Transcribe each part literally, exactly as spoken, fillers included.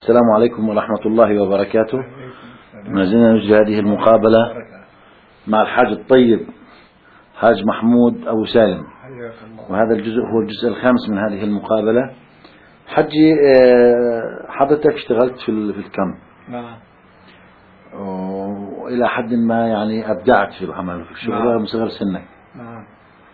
السلام عليكم ورحمة الله وبركاته. ما زلنا نجري هذه المقابلة مع الحاج الطيب حاج محمود أبو سالم، وهذا الجزء هو الجزء الخامس من هذه المقابلة. حجي حضرتك اشتغلت في الكامب، نعم، وإلى حد ما يعني أبدعت في العمل في الشغل رغم صغر سنك. نعم.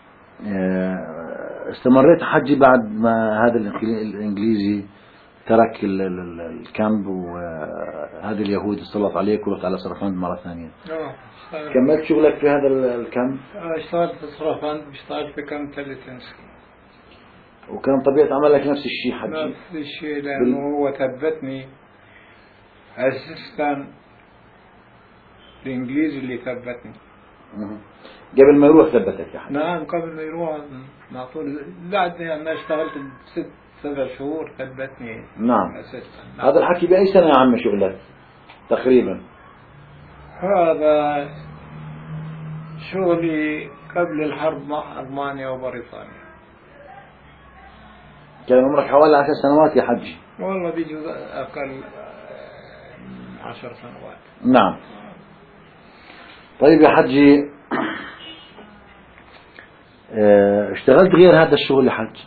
استمريت حجي بعد ما هذا الإنجليزي ترك الكامب وهذا اليهود استلط عليك ورحت على سرفند مرة ثانية. كملت شغلك في هذا الكامب؟ اشتغلت في سرفند، اشتغلت في كامب تلتنسكي، وكان طبيعة عملك نفس الشيء حجي؟ نفس الشيء، لأنه بال... هو ثبتني أساس، كان الإنجليزي اللي ثبتني. قبل ما يروح ثبتك يا حجي؟ نعم، قبل ما يروح على طول، بعد أنا اشتغلت ست سبع شهور ثبتني. نعم. نعم. هذا الحكي بأي سنة يا عم شغلك تقريبا؟ هذا شغلي قبل الحرب مع ألمانيا وبريطانيا. كان عمرك حوالي عشر سنوات يا حجي؟ والله بيجوز أقل من عشر سنوات. نعم. طيب يا حجي، اشتغلت غير هذا الشغل يا حج؟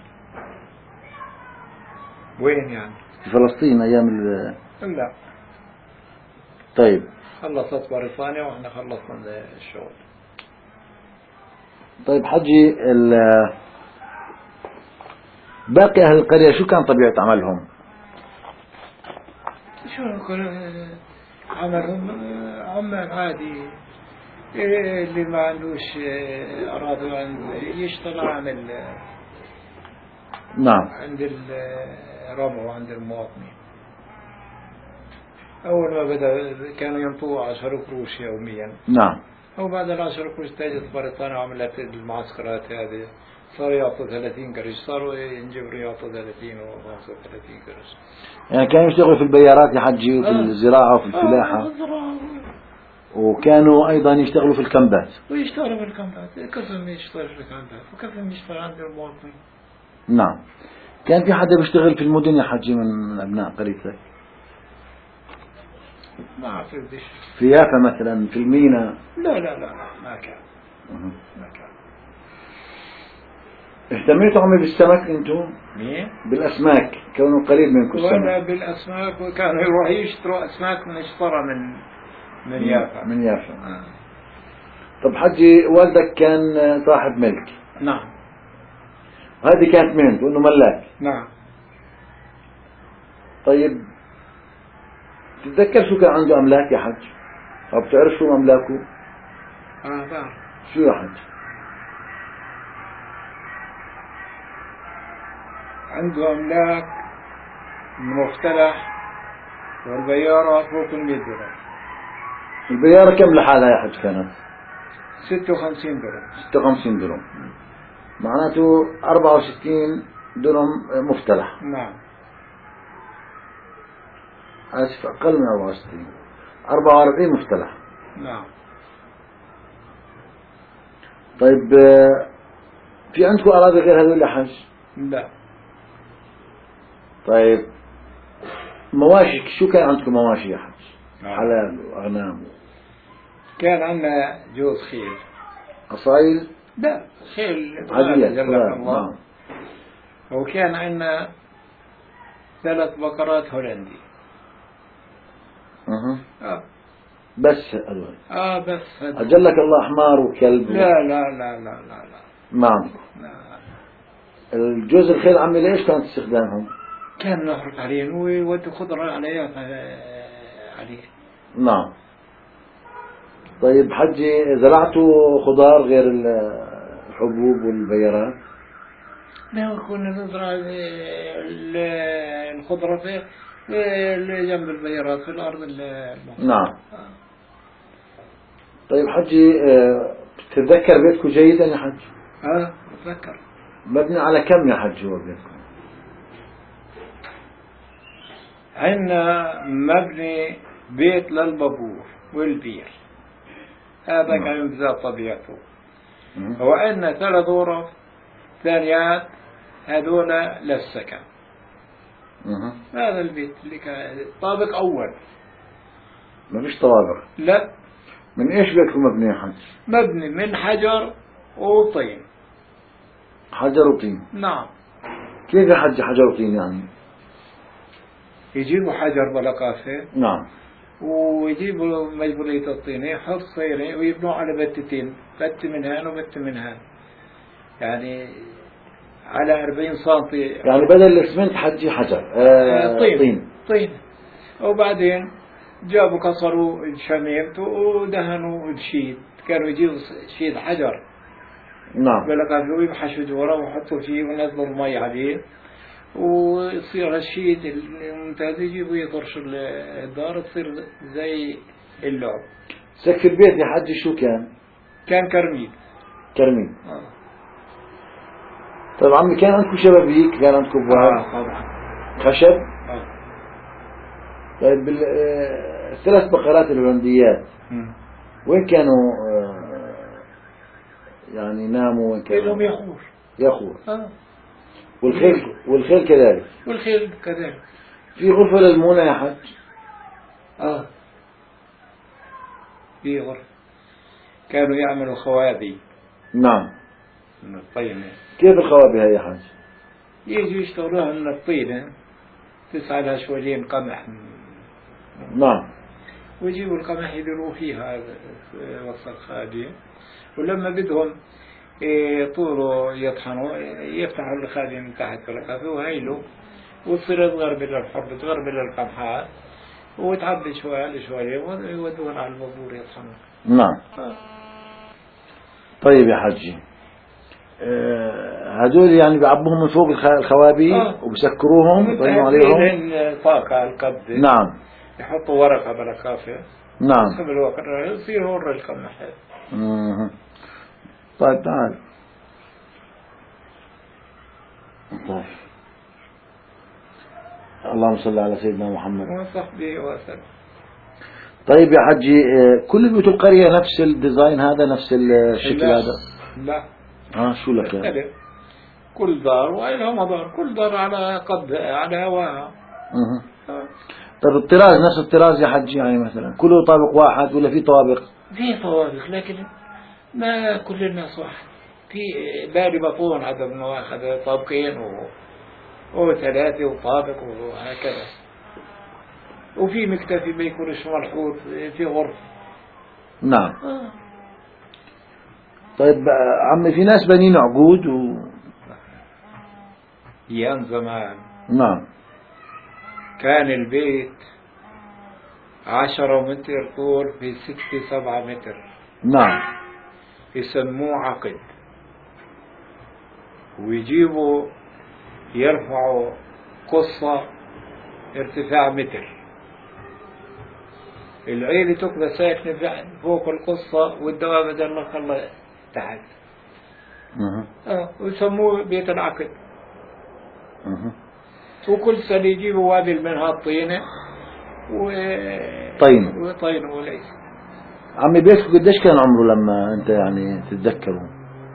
وين يعني؟ في فلسطين أيام ال لا. طيب. خلصت بريطانيا وإحنا خلصنا الشغل. طيب حجي، باقي أهل القرية شو كان طبيعة عملهم؟ شو كل عملهم عمل عادي، اللي ما عندوش أراضي يشتغل عن نعم عند الرمى وعند المواطنين. أول ما بدأ كانوا ينطوا عشر قروش يوميا. نعم. وبعد العشر قروش تجت بريطانيا وعملت المعسكرات هذه، صاروا يعطوا ثلاثين قرش، صاروا ينجبروا يعطوا ثلاثين و خمسة وثلاثين قرش. يعني كانوا يشتغلوا في البيارات يا حجي وفي آه. الزراعة وفي الفلاحة. آه. وكانوا أيضا يشتغلوا في الكامبات. ويشتغلوا في الكامبات، كيف يشتغل في الكامبات وكيف يشتغل عند المواطنين. نعم. كان في حدا بيشتغل في المدن يا حجي من أبناء قريتك؟ ما أعرفش. في يافا مثلا، في المينا؟ لا لا لا ما كان. ما كان. اهتميتوا عمي بالسمك انتم؟ مين؟ بالأسماك، كونوا قريب منكم السمك. ولا بالأسماك، وكانوا يروحوا يشتروا أسماك من اشترى من من يافا. من يافا. آه. طب حجي، والدك كان صاحب ملك؟ نعم. هذه كانت مهنته انه ملاك؟ نعم. طيب تتذكر شو كان عنده أملاك يا حج؟ أو بتعرف شو أملاكه؟ اه بعرف. شو يا حج؟ عنده أملاك مفتلح، والبيارة فوق المئة درهم. البيارة كم لحالها يا حج كانت؟ ستة وخمسين درهم. ستة وخمسين درهم، معناته أربعة وستين درهم مفتلح. نعم. آسف، أقل من أربعة وستين، أربعة وأربعين مفتلح. نعم. طيب في عندكم أراضي غير هذول يا حج؟ لا. طيب مواشي، شو كان عندكم مواشي يا حج؟ نعم. حلال وأغنام؟ كان عندنا جوز خيل. أصايل؟ لا، خيل عادية جلك الله. نعم. وكان عندنا ثلاث بقرات هولندي. أه. آه. بس هذول؟ اه بس هذول. أجلك الله حمار وكلب؟ لا لا لا لا لا لا ما عندكم؟ لا. الجوز الخيل عمي ليش كانت استخدامهم؟ كان نحرق عليهم ويودوا خضرة عليها عليه. نعم. طيب حجي، زرعتوا خضار غير الحبوب والبيارات؟ لا، كنا نزرع الخضرة في اللي جنب البيارات في الأرض المحيطة. نعم. طيب حجي، تتذكر بيتكم جيدا يا حج؟ اه أتذكر. مبني على كم يا حج هو بيتكم؟ عندنا مبني بيت للبابور والبير، هذا كان بذات طبيعته. وعندنا ثلاث غرف ثانيات هذولا للسكن. مه. هذا البيت اللي كان طابق أول. ما فيش طوابق؟ لا. من إيش بيتكم مبني يا حج؟ مبني من حجر وطين. حجر وطين؟ نعم. كيف يا حج حجر وطين يعني؟ يجيبوا حجر بلقافة. نعم. ويجيبوا مجبولية الطين يحط صيرين ويبنوا على بتتين، بت من هان وبت من هان، يعني على أربعين سنتي. يعني بدل الاسمنت حجي حجر آه طين. طين طين. وبعدين جابوا كسروا الشميرت ودهنوا الشيد، كانوا يجيبوا شيد حجر. نعم. بلقافة ويبحشوا جوا ويحطوا فيه ونزلوا المي عليه ويصير هالشيء الممتاز، يجيبوا يطرش الدار تصير زي اللعب. سقف البيت يا حجي شو كان؟ كان كرميد. كرميد. آه. طيب عمي كان عندكم شبابيك؟ كان عندكم ابواب؟ آه طبعا. خشب؟ آه. طيب الثلاث بقرات الهولنديات وين كانوا آه يعني ناموا؟ وين كانوا؟ لهم يخور. يخور. آه. والخيل والخيل كذلك. والخيل كذلك. في غرفة للمونة يا حج؟ اه في غرفة كانوا يعملوا خوابي. نعم. من الطينة. كيف الخوابي هاي يا حج؟ يجوا يشتغلوها من الطينة، تسعى لها شويين قمح. نعم. ويجيبوا القمح يديروا فيها وسط الخادم، ولما بدهم طوله يطحنوا يفتحوا الخادم من تحت بالقافة وهيلوا، وتصير تغربل الحرب تغربل القمحات وتعبي شوية لشوية ويودون على البابور يطحنوا. نعم. آه. طيب يا حجي آه هذول يعني بيعبوهم من فوق الخوابي آه. وبسكروهم ويطلعوا عليهم طاقة القبضة. نعم. يحطوا ورقة بالقافة. نعم. قبل الوقت يصير هو القمح. مم. طيب تعال. طيب اللهم صل على سيدنا محمد وصحبه وسلم. طيب يا حجي كل بيوت القرية نفس الديزاين هذا، نفس الشكل هذا؟ لا. اه شو لك يعني؟ كل دار وإلها مدار، كل دار على قد على هواها. آه. طيب الطراز نفس الطراز يا حجي يعني مثلا كله طابق واحد ولا في طوابق؟ في طوابق لكن ما كل الناس واحد. في باري بطون عدد مواخذ طابقين و... وثلاثة وطابق وهكذا، وفي مكتفي ما يكونش مرحوط في غرفة. نعم. آه. طيب عمي في ناس بنين عقود و أيام زمان. نعم. كان البيت عشرة متر طول في ستة سبعة متر. نعم. يسموه عقد، ويجيبوا يرفعوا قصة ارتفاع متر، العيلة تبقى ساكنة فوق القصة والدواب دلك الله تحت. اه ويسموه بيت العقد. أه. وكل سنة يجيبوا وابل منها الطينة و طين وطين وليس. عمي بيتك قديش كان عمره لما انت يعني تتذكره؟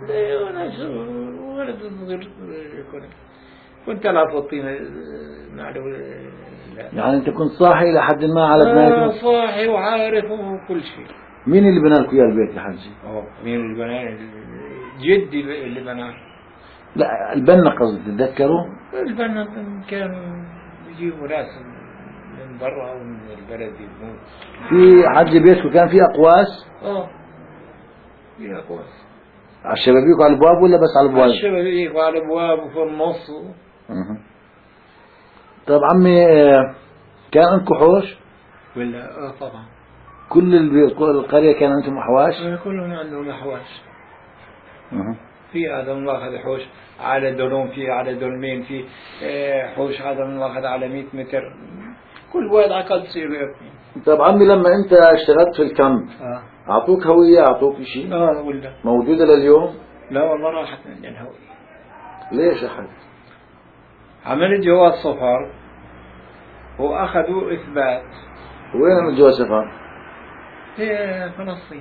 ولد صغير كنت ألعب في الطينة معلو. يعني انت كنت صاحي لحد ما على بنايته؟ آه صاحي وعارف وكل شيء. مين اللي بنى لك اياه البيت يا حجي؟ اه مين اللي بنى؟ جدي اللي بنى. لا البنا قصدي تتذكره؟ البنا كانوا يجيبوا ناس من برا او من البلد يبنوا. في حجي بيتكم كان في اقواس؟ اه في اقواس. على الشبابيك وعلى الابواب ولا بس على الابواب؟ على الشبابيك وعلى الابواب وفي النص. اها. طيب عمي كان عندكم حوش؟ ولا اه طبعا. كل القرية كان عندهم أحواش؟ كلهم عندهم أحواش. أه. في هذا واخذ حوش على دولون، في على دولمين، في حوش هذا واخذ على مئة متر، كل واحد عقد تصير يبني. طيب عمي لما أنت اشتغلت في الكامب آه. أعطوك هوية، أعطوك شيء؟ اه ولا موجودة لليوم؟ لا والله راحت من الهوية. ليش يا حاج؟ عملت جواز سفر وأخذوا إثبات. وين جواز سفر؟ في فلسطين.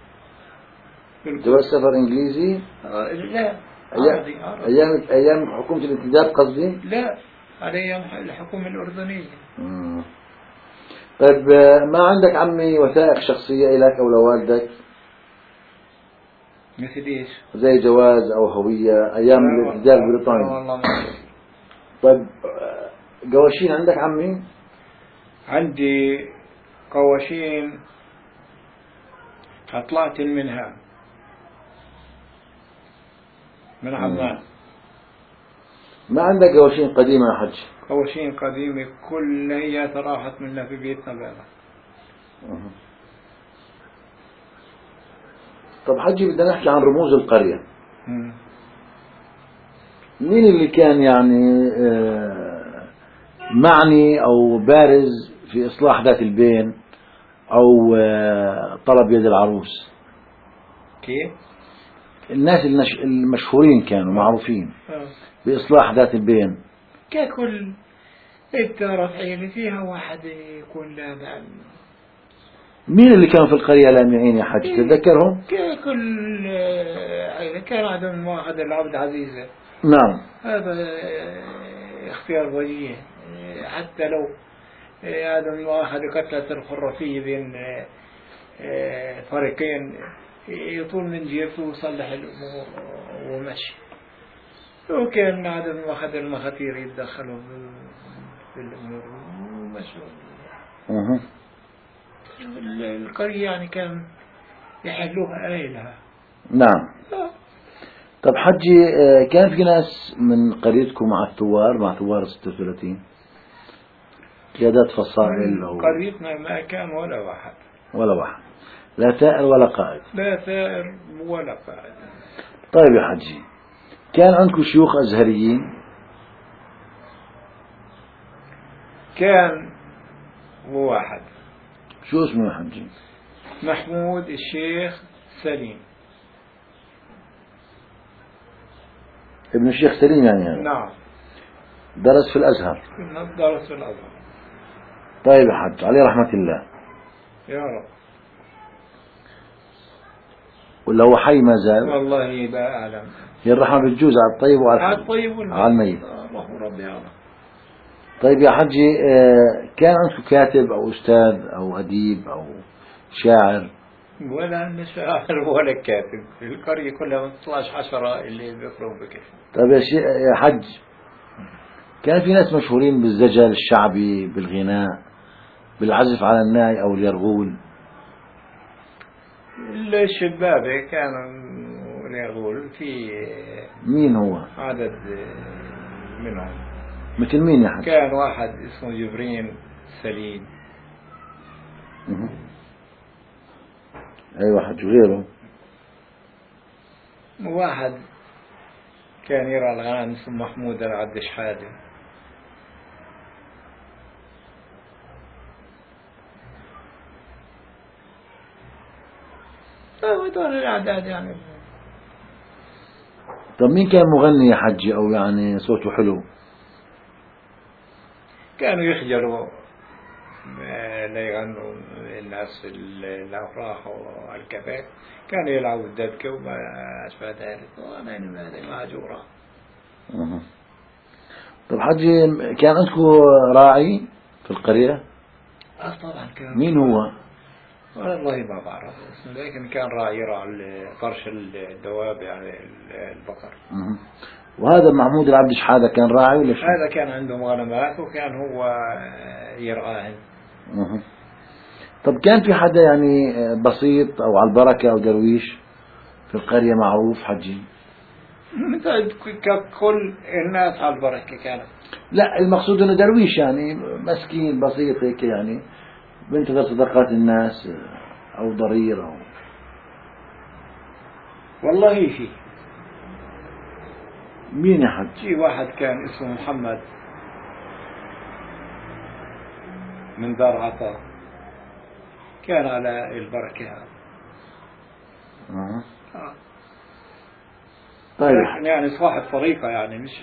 جواز سفر إنجليزي؟ آه لا أيام عربي. عربي. أيام أيام حكومة الانتداب قصدي؟ لا عليها الحكومة الأردنية. مم. طيب ما عندك عمي وثائق شخصية لك أو لوالدك؟ مثل إيش؟ زي جواز أو هوية أيام الاحتلال البريطاني. والله ما. طيب قواشين عندك عمي؟ عندي قواشين طلعت منها من عمان. ما عندك قواشين قديمة يا حج؟ قواشين قديمة كلها راحت منا في بيتنا بقى. طب حجي بدنا نحكي عن رموز القرية. مم. مين اللي كان يعني معني أو بارز في إصلاح ذات البين أو طلب يد العروس؟ كيف؟ الناس المشهورين كانوا معروفين بإصلاح ذات البين. ككل التعرف عيلي فيها واحد يكون لا بأن. مين اللي كانوا في القرية لامعين يا حج تتذكرهم؟ ككل عيلة كان عندهم واحد العبد عزيزة. نعم. هذا اختيار وجيه، حتى لو هذا واحد قتلت الخرافية بين فريقين يطول من جيبه ويصلح الأمور ومشي. وكان عدد واحد المخاطير يتدخلوا في الأمور ومشوا. أه. القرية يعني كان يحلوها آيلها. نعم. طب حجي كان في ناس من قريتكم مع الثوار مع ثوار ستة وثلاثين قيادات فصائل أو قريتنا ما كان ولا واحد ولا واحد، لا ثائر ولا قائد. لا ثائر ولا قائد. طيب يا حجي كان عندكم شيوخ أزهريين؟ كان واحد. شو اسمه يا حجي؟ محمود الشيخ سليم. ابن الشيخ سليم يعني هذا؟ نعم. درس في الأزهر؟ درس في الأزهر. طيب يا حج عليه رحمة الله. يا رب. ولا هو حي ما زال؟ والله لا أعلم. هي الرحمة بتجوز على الطيب وعلى على الحي. الطيب والميت. على الميت. الله ربي يعلم. طيب يا حجي كان عندكم كاتب أو أستاذ أو أديب أو شاعر؟ ولا أنا شاعر ولا كاتب، القرية كلها من اثني عشر عشرة اللي بيقرأوا بكيف. طيب يا, يا حج كان في ناس مشهورين بالزجل الشعبي بالغناء بالعزف على الناي أو اليرغول؟ الشبابة كانوا يرغول في. مين هو؟ عدد منهم. مثل مين يا حج؟ كان واحد اسمه جبرين سليم. أيوة حج. غيره؟ واحد كان يرى الغنم اسمه محمود العبد شحاده. هذول الأعداد يعني. طب مين كان مغني يا حجي أو يعني صوته حلو؟ كانوا يخجلوا لا يغنوا الناس في الأفراح والكفاء، كانوا يلعبوا الدبكة وما أشبه ذلك، وأنا هذه معجورة. طب حجي كان عندكم راعي في القرية؟ آه طبعا كان. مين هو؟ والله ما بعرف اسمه، لكن كان راعي يرعى طرش الدواب يعني البقر. وهذا محمود العبد شحاده كان راعي ولا شو؟ هذا كان عنده غنمات وكان هو يرعاهن. طب كان في حدا يعني بسيط أو على البركة أو درويش في القرية معروف حجي؟ ككل الناس على البركة كانت. لا المقصود انه درويش يعني مسكين بسيط هيك يعني بينتظر صدقات الناس او ضرير او. والله في. مين يا حج؟ في واحد كان اسمه محمد من دار عطاء، كان على البركة. آه. آه. طيب يعني صاحب طريقة يعني مش.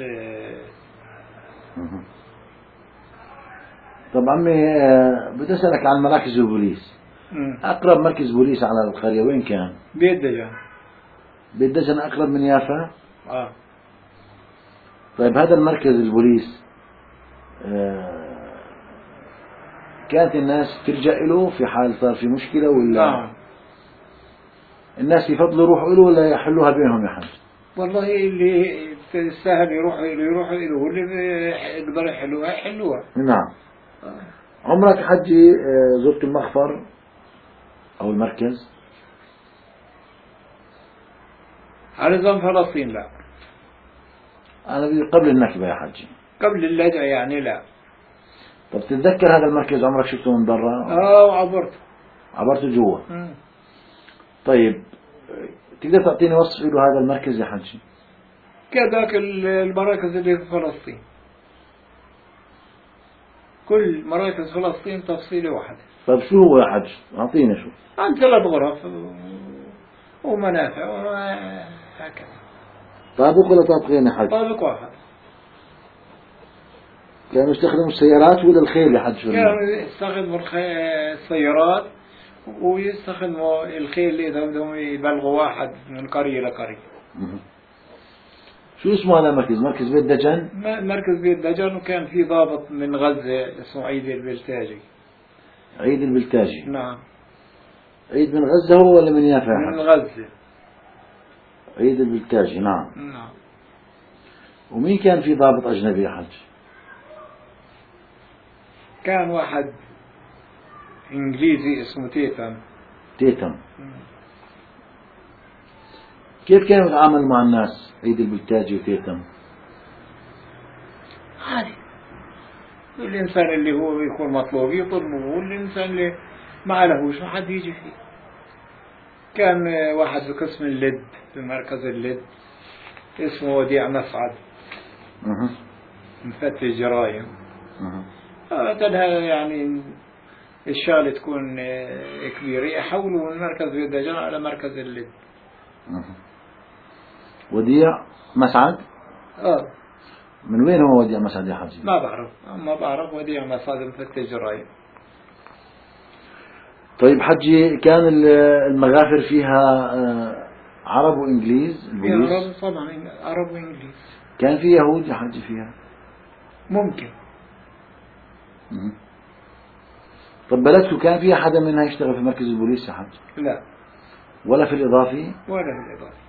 طب عمي بدي أسألك عن مراكز البوليس. مم. أقرب مركز بوليس على القرية وين كان؟ بيت دجن. بيت دجن أقرب من يافا؟ آه. طيب هذا المركز البوليس كانت الناس تلجأ له في حال صار في مشكلة ولا نعم. الناس يفضلوا يروحوا له ولا يحلوها بينهم يا حاج؟ والله اللي تستاهل يروحوا له يروحوا له، واللي يقدر يحلوها يحلوها. نعم. عمرك حجي زرت المخفر أو المركز؟ على نظام فلسطين لا. أنا قبل النكبة يا حجي. قبل اللجأ يعني لا. طب تتذكر هذا المركز عمرك شفته من برا؟ اه وعبرته. عبرته جوا. طيب تقدر تعطيني وصف له هذا المركز يا حجي؟ كذاك المراكز اللي في فلسطين، كل مراكز فلسطين تفصيلة واحدة. طيب شو هو يا حج؟ أعطينا شو. عن ثلاث غرف ومنافع وهكذا. طابق ولا طابقين يا حج؟ طابق واحد. كانوا يستخدموا السيارات ولا الخيل يا حج؟ كانوا يستخدموا السيارات ويستخدموا الخيل اللي إذا بدهم يبلغوا واحد من قرية لقرية. شو اسمه هذا المركز؟ مركز بيت دجن؟ مركز بيت دجن، وكان في ضابط من غزة اسمه عيد البلتاجي. عيد البلتاجي. نعم. عيد من غزة هو ولا من يافا؟ من غزة. عيد البلتاجي. نعم. نعم. ومين كان في ضابط أجنبي يا حج؟ كان واحد إنجليزي اسمه تيتم. تيتم. كيف كانوا يتعاملوا مع الناس عيد البلتاجي وتيتم؟ عادي. الإنسان اللي هو يكون مطلوب يطلبه، والإنسان اللي ما لهوش ما حد يجي فيه. كان واحد في قسم اللد في مركز اللد اسمه وديع مسعد. اها. مفتش جرايم. اها. تنها يعني الشغلة تكون كبيرة يحولوا من مركز بيت دجن على مركز اللد. اها. وديع مسعد؟ اه. من وين هو وديع مسعد يا حجي؟ ما بعرف، ما بعرف. وديع مسعد مفتش جرايم. طيب حجي كان المغافر فيها عرب وإنجليز؟ فيها عرب طبعا، عرب وإنجليز. كان في يهود يا حجي فيها؟ ممكن. مم. طب بلدكم كان فيها حدا منها يشتغل في مركز البوليس يا حج؟ لا. ولا في الإضافي؟ ولا في الإضافي.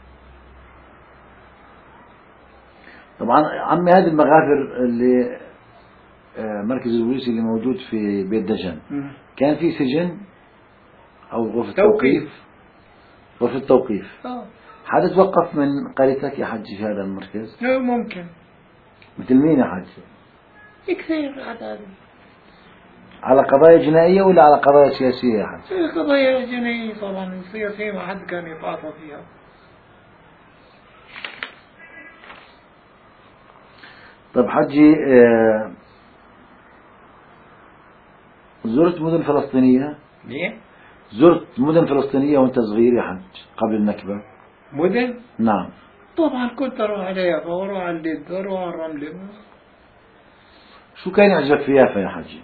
طبعا عمي هذه المغافر اللي مركز البوليس اللي موجود في بيت دجن مم. كان في سجن أو غرفة توقيف. توقيف؟ غرفة توقيف. اه. حدا توقف من قريتك يا حجي في هذا المركز؟ لا ممكن. مثل مين يا حجي؟ كثير عدد. على قضايا جنائية ولا على قضايا سياسية يا حجي؟ قضايا جنائية طبعا، السياسية ما حد كان يتعاطى فيها. طب حجي آه زرت مدن فلسطينية؟ ليه؟ زرت مدن فلسطينية وانت صغير يا حج قبل النكبة؟ مدن؟ نعم. طبعا كنت اروح على يافا واروح على اللد واروح على الرملة. شو كان يعجبك في يافا يا حجي؟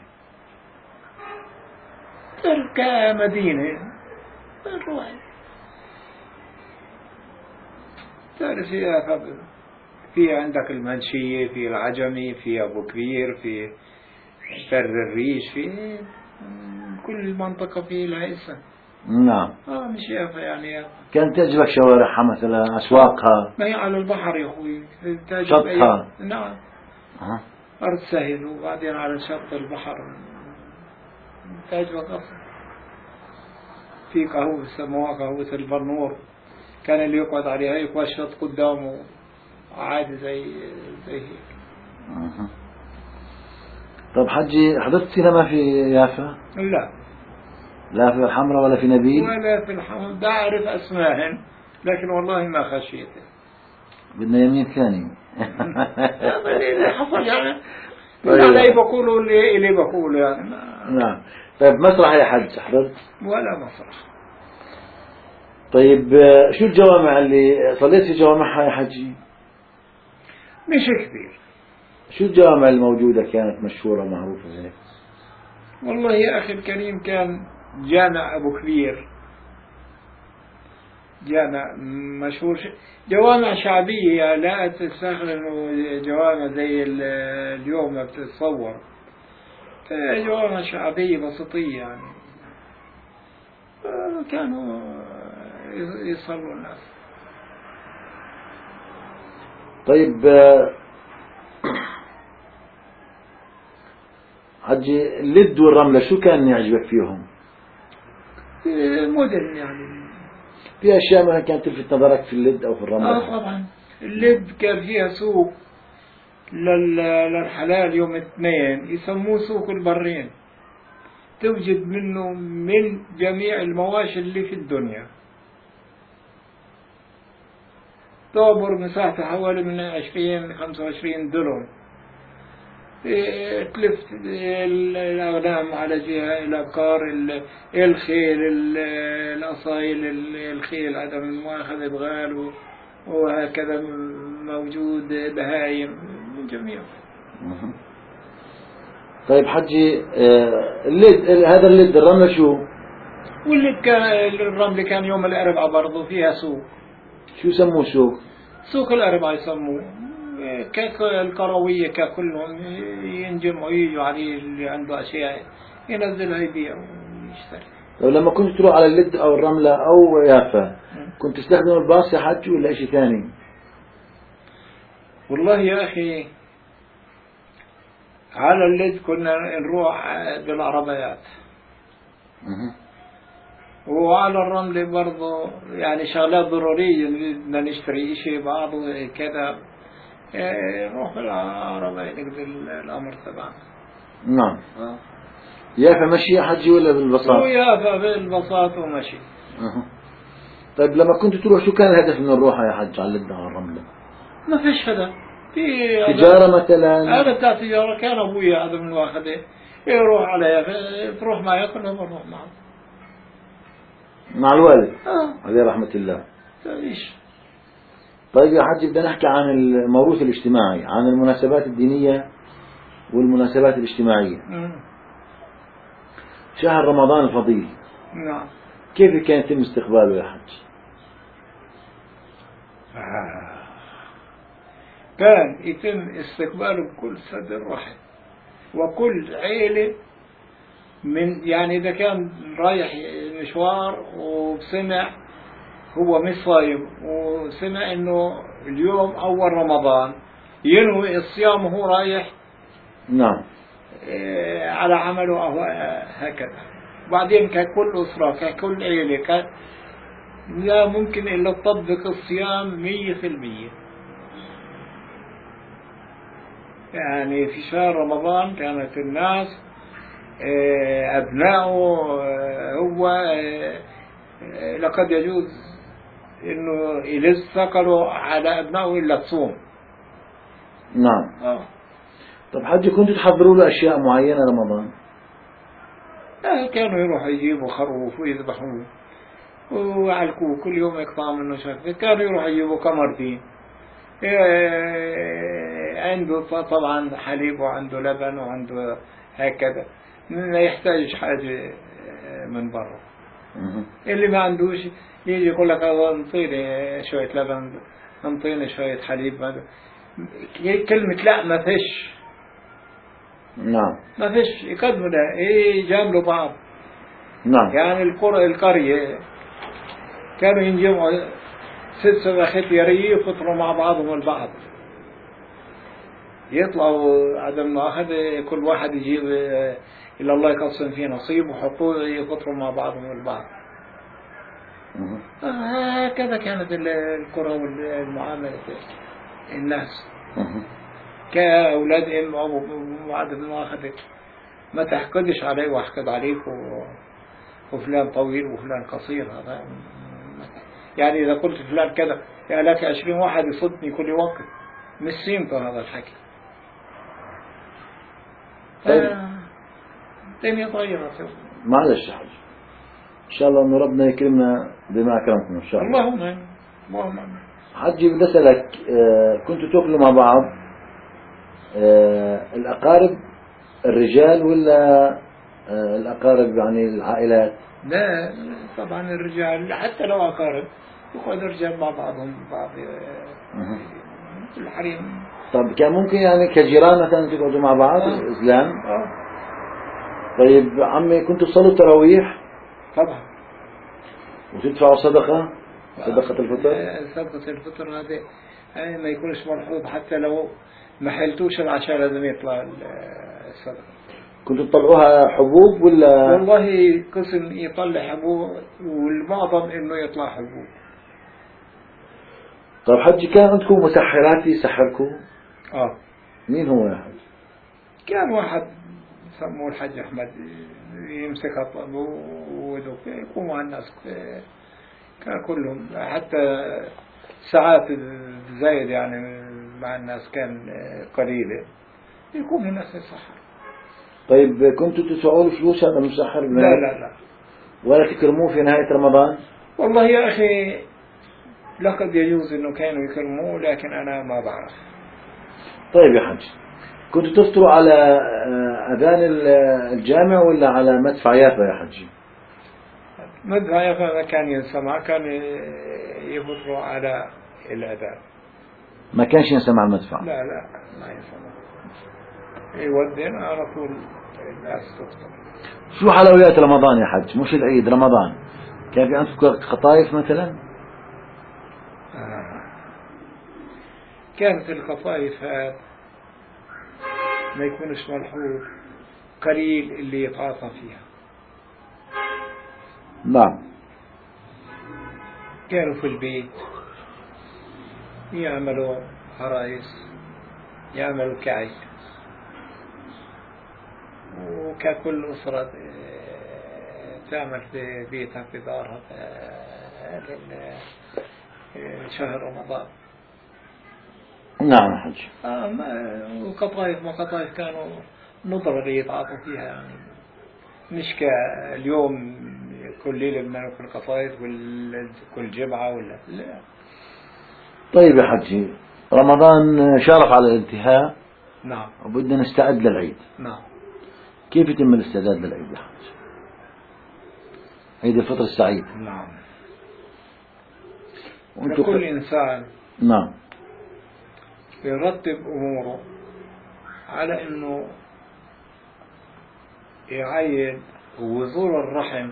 كمدينة نروح تعرف يافا، في عندك المنشية، في العجمي، في أبو كبير، في سر الريش، في كل منطقة في لها اسم. نعم. اه مش يافا يعني يافا. كانت تعجبك شوارعها مثلا، أسواقها؟ ما هي على البحر يا أخوي. شطها؟ نعم. أه. أرض سهل وبعدين على شط البحر تعجبك أصلا. في قهوة يسموها قهوة البرنور، كان اللي يقعد عليها يتوشط قدامه عادي زي زي هيك. أه. طب حجي حضرت سينما في يافا؟ لا. لا في الحمراء ولا في نبيل؟ ولا في الحمراء. دا أعرف أسماءهن لكن والله ما خشيت. بدنا يمين ثاني. اللي حصل يعني اللي بقوله اللي اللي بقوله يعني. نعم. طيب مسرح يا حج حضرت؟ ولا مسرح. طيب شو الجوامع اللي صليت في جوامعها يا حجي؟ مش كثير. شو الجوامع الموجودة كانت مشهورة معروفة هيك؟ والله يا أخي الكريم كان جامع أبو كبير جامع مشهور، جوامع شعبية لا تستخدم جوامع زي اليوم ما بتتصور، جوامع شعبية بسيطية يعني كانوا يصلوا الناس. طيب حجي اللد والرملة شو كان يعجبك فيهم؟ مدن يعني في أشياء ما كانت تلفت نظرك في اللد أو في الرملة؟ آه طبعا اللد كان فيها سوق للحلال يوم الاثنين يسموه سوق البرين، توجد منه من جميع المواشي اللي في الدنيا، تعبر مساحته حوالي من عشرين خمسة وعشرين دلم، تلف الأغنام على جهة الأبقار، الخيل، الأصايل، الخيل عدم المؤاخذة بغال، وهكذا موجود بهايم من جميع. طيب حجي اللد هذا اللد الرملة شو؟ واللي كان الرمل كان يوم الأربعاء برضو فيها سوق. شو يسموه سوق؟ سوق الأربعاء يسموه، كالقروية ككلهم ينجموا يجوا عليه اللي عنده أشياء ينزلها يبيع ويشتري. لو لما كنت تروح على اللد أو الرملة أو يافا كنت تستخدم الباص يا حج ولا شيء ثاني؟ والله يا أخي على اللد كنا نروح بالعربيات، وعلى الرمل برضو يعني شغلات ضرورية بدنا نشتري شيء بعض كذا نروح بالعربية نقضي الأمر تبعنا. نعم. آه. يافا مشي يا حجي ولا بالبساط؟ هو يافا بالبساط ومشي. أه. طيب لما كنت تروح شو كان الهدف من الروحة يا حج على اللد أو الرملة؟ ما فيش هدف، في تجارة مثلا؟ هذا بتاع تجارة، كان أبويا هذا من واخده يروح على يافا، تروح معي كنا بنروح معه مع الوالد آه. عليه رحمة الله. تعيش. طيب يا حج بدنا نحكي عن الموروث الاجتماعي، عن المناسبات الدينية والمناسبات الاجتماعية. مم. شهر رمضان الفضيل نعم كيف كان يتم استقباله يا حج؟ آه. كان يتم استقباله بكل صدر رحب، وكل عيلة من يعني إذا كان رايح مشوار وسمع هو مش صايم وسمع إنه اليوم أول رمضان ينوي الصيام وهو رايح نعم على عمله أو هكذا. وبعدين ككل أسرة ككل عيلة كان لا ممكن إلا تطبق الصيام مية في المية. يعني في شهر رمضان كانت الناس أبنائه هو لقد يجوز إنه يلز ثقله على أبنائه إلا تصوم. نعم. آه. طب حجي كنتوا تحضروا له أشياء معينة رمضان؟ آه كانوا يروحوا يجيبوا خروف ويذبحوه ويعلقوه كل يوم يقطع منه شكل. كانوا يروحوا يجيبوا كمرتين، عنده طبعا حليب وعنده لبن وعنده هكذا، ما يحتاج حاجة من برا. اللي ما عندوش يجي يقول لك انطيني شوية لبن، انطيني شوية حليب. كلمة لا ما فيش. نعم. ما فيش يقدموا ده ايه يجاملوا بعض. نعم. يعني القرى القرية كانوا ينجمعوا ست سبع ختيارية يفطروا مع بعضهم البعض، يطلعوا عدم أخذ كل واحد يجيب إلا الله يقسم فيه نصيب وحطوه يفطروا مع بعضهم البعض. هكذا كانت القرى والمعاملة الناس كأولاد أم أو عدم أخذ ما تحقدش عليه واحقد عليك وفلان طويل وفلان قصير. هذا يعني إذا قلت فلان كذا يا لك عشرين واحد يصدني كل وقت، مش سيمته هذا الحكي. الدنيا طيبة. معلش يا حاج إن شاء الله إنه ربنا يكرمنا بما أكرمكم إن شاء الله. اللهم اللهم حجي بدي أسألك كنتوا تأكلوا مع بعض الأقارب الرجال ولا الأقارب يعني العائلات؟ لا طبعا الرجال حتى لو أقارب يقعدوا الرجال مع بعضهم بعض الحريم. طب كان ممكن يعني كجيران مثلا تقعدوا مع بعض آه. إسلام؟ آه. طيب عمي كنتوا تصلوا تراويح طبعا. وتدفعوا صدقة صدقة الفطر؟ صدقة الفطر هذه ما يكونش ملحوظ، حتى لو ما حلتوش العشاء لازم يطلع الصدقة. كنتوا تطلعوها حبوب ولا؟ والله قسم يطلع حبوب والمعظم انه يطلع حبوب. طيب حجي كان عندكم مسحرات يسحركم؟ اه. مين هو يا حج؟ كان واحد سموه الحج احمد يمسك اطلبه ودوك يقوم مع الناس، كان كلهم حتى ساعات زايد يعني مع الناس كان قليلة يقوم الناس يسحر. طيب كنتوا تدفعوا له فلوس هذا المسحر؟ لا لا لا. ولا تكرموه في نهاية رمضان؟ والله يا أخي لقد يجوز إنه كانوا يكرموه لكن أنا ما بعرف. طيب يا حج كنتوا تفطروا على أذان الجامع ولا على مدفع يافا يا حجي؟ مدفع يافا ما كان ينسمع، كان يفطروا على الأذان. ما كانش ينسمع المدفع؟ لا لا ما ينسمع، يودين على طول الناس تفطر. شو حلويات رمضان يا حج؟ مش العيد، رمضان كان في عندكم قطايف مثلا؟ آه. كانت القطايف هذا ما يكونش ملحوظ، قليل اللي يتعاطى فيها. نعم. كانوا في البيت يعملوا عرايس، يعملوا كعك، وككل أسرة تعمل في بيتها في دارها شهر رمضان. نعم يا حج. آه وقطايف ما قطايف كانوا نظرة اللي يتعاطوا فيها، يعني مش كاليوم كل ليلة بناكل قطايف كل جمعة ولا لا. طيب يا حجي رمضان شارف على الانتهاء. نعم. وبدنا نستعد للعيد. نعم. كيف يتم الاستعداد للعيد يا حج؟ عيد الفطر السعيد. نعم. كل إنسان نعم يرتب أموره على أنه يعيد ويزور الرحم،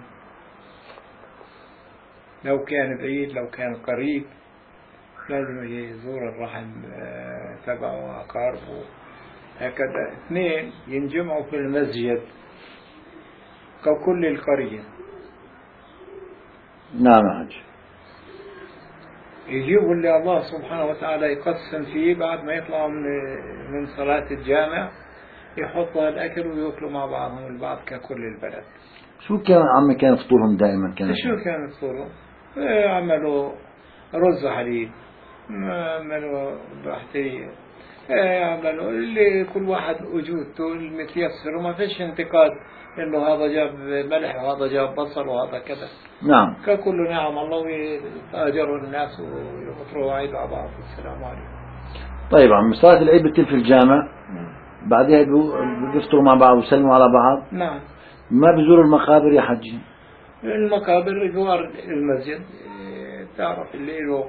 لو كان بعيد لو كان قريب لازم يزور الرحم تبعه وأقاربه. هكذا اثنين ينجمعوا في المسجد ككل القرية. نعم يا حج. يجيبوا اللي الله سبحانه وتعالى يقسم فيه بعد ما يطلعوا من من صلاة الجامع، يحطوا الأكل ويأكلوا مع بعضهم البعض ككل البلد. شو كان عمي كان فطورهم دائما؟ كان شو كان فطورهم؟ عملوا رز حليب، عملوا بحتية، عملوا اللي كل واحد وجودته المتيسر، وما فيش انتقاد انه هذا جاب ملح وهذا جاب بصل وهذا كذا. نعم. ككل نعم الله، ويتاجروا الناس ويفطروا عيد مع بعض. السلام عليكم. طيب عم صلاة العيد بتتم في الجامع، بعدها بيفطروا مع بعض ويسلموا على بعض. نعم. ما بيزوروا المقابر يا حجي؟ المقابر جوار المسجد، تعرف اللي له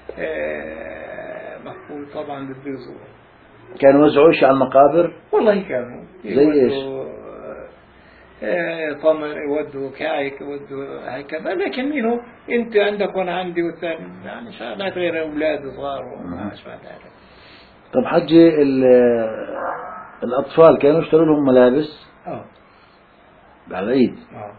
مقبول طبعا بده يزور. كانوا يوزعوا شيء على المقابر؟ والله كانوا زي ايش؟ طمر يودوا كعك يودوا هكذا، لكن منه انت عندك وانا عندي والثاني يعني شغلات غير اولاد صغار وما اشبه ذلك. طب حجي الاطفال كانوا يشتروا لهم ملابس؟ اه على العيد. اه.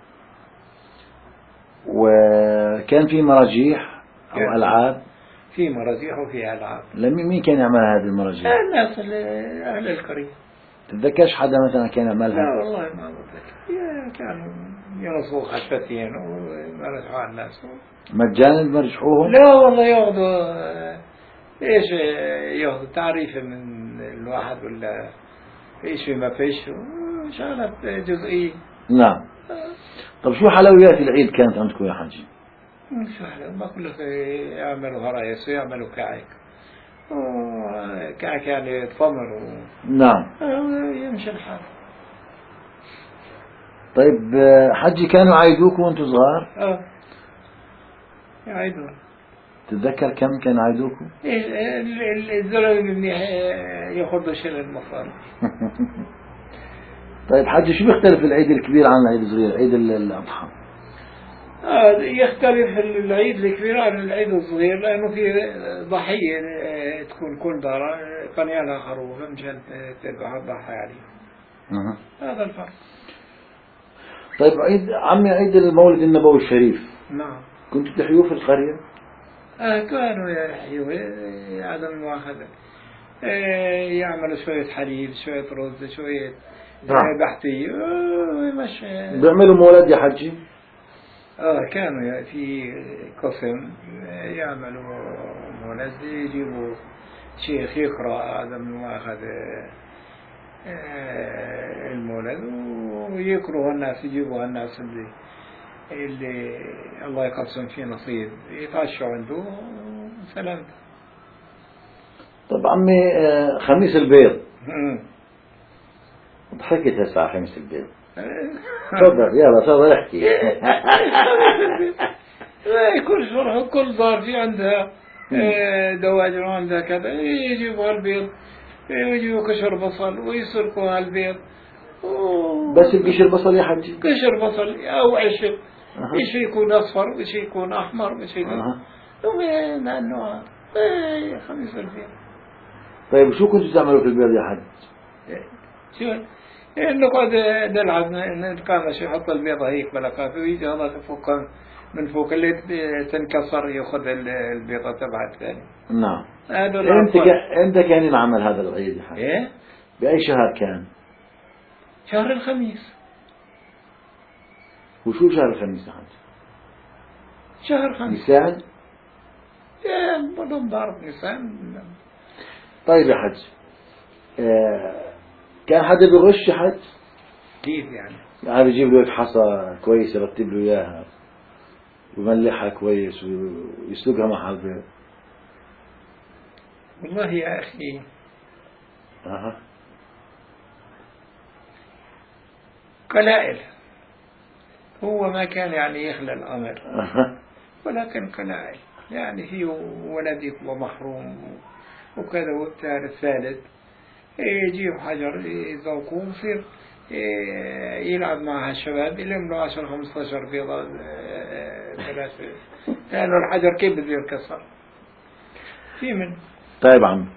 وكان في مراجيح او العاب؟ في مراجيح وفي العاب. مين كان يعمل هذه المراجيح؟ الناس اهل القريه. تتذكرش حدا مثلا كان يعملها؟ لا والله ما بتذكر. كانوا ينصبوا خشبتين ومرجحوا على الناس. مجانا مرجحوهم؟ لا والله ياخذوا ايش، ياخذوا تعريفه من الواحد ولا ايش ما فيش، شغلات جزئيه. نعم. طب شو حلويات العيد كانت عندكم يا حجي؟ شو حلو ما كله يعملوا هرايس ويعملوا كعك، كعك يعني تمر و... نعم. يمشي الحال. طيب حجي كانوا يعيدوكم وانتم صغار؟ اه يعيدون. تتذكر كم كان عيدوكم؟ الزلمة ياخذوا شيل المصاري. طيب حاج، شو بيختلف العيد الكبير عن العيد الصغير، عيد الأضحى؟ آه يختلف العيد الكبير عن العيد الصغير لأنه في ضحية تكون كل دار قنيالها خروف مشان تذبح الضحية عليه. هذا الفرق. طيب عيد عمي، عيد المولد النبوي الشريف، نعم، كنتوا تحيوه في القرية؟ آه كانوا يحيوا عدم المؤاخذة، آه يعملوا شوية حليب، شوية رز، شوية نعم. بحتية، آه مش بيعملوا مولد يا حجي؟ آه كانوا في قسم يعملوا مولد، يجيبوا شيخ يقرأ عدم المؤاخذة آه المولد ويقرأوا الناس، يجيبوا الناس اللي اللي الله يقسم فيه نصيب يتعشوا عنده سلام. طب عمي، خميس البيض ضحكت هسه على خميس البيض. تفضل يلا تفضل احكي. كل فرحة كل دار في عندها دواجن وعندها كذا، يجيبوا البيض ويجيبوا قشر بصل ويسلقوا البيض. بس القشر بصل يا حجي؟ قشر بصل أو عشب، إيش يكون أصفر وإيش يكون أحمر وإيش يكون ومن النوع خميس البيض. طيب شو كنتوا تعملوا في البيض يا حج؟ شو نقعد نلعب نتقامش، يحط البيضة هيك بلقات ويجي الله تفك من فوق اللي تنكسر يأخذ البيضة تبع الثاني. نعم. انت كا... انت كان ينعمل هذا العيد يا حج؟ ايه. بأي شهر كان؟ شهر الخميس. وشو شهر الخميس يا حج؟ شهر خميس. نيسان؟ ايه بضم بعرف نيسان. طيب يا حج، آه كان حدا بيغش يا حج؟ كيف يعني؟ يعني بيجيب له حصى كويس يرتب له اياها ويملحها كويس ويسلقها مع البيض. والله يا اخي اها قلائل، هو ما كان يعني يخلى الامر أه. ولكن قلائل، يعني في ولد يبقى محروم وكذا والثالث ثالث يجيب حجر يذوقوه ويصير يلعب معها الشباب يلم له عشرة خمسة عشر بيضة ثلاثة، لأنه الحجر كيف بده ينكسر في من. طيب عم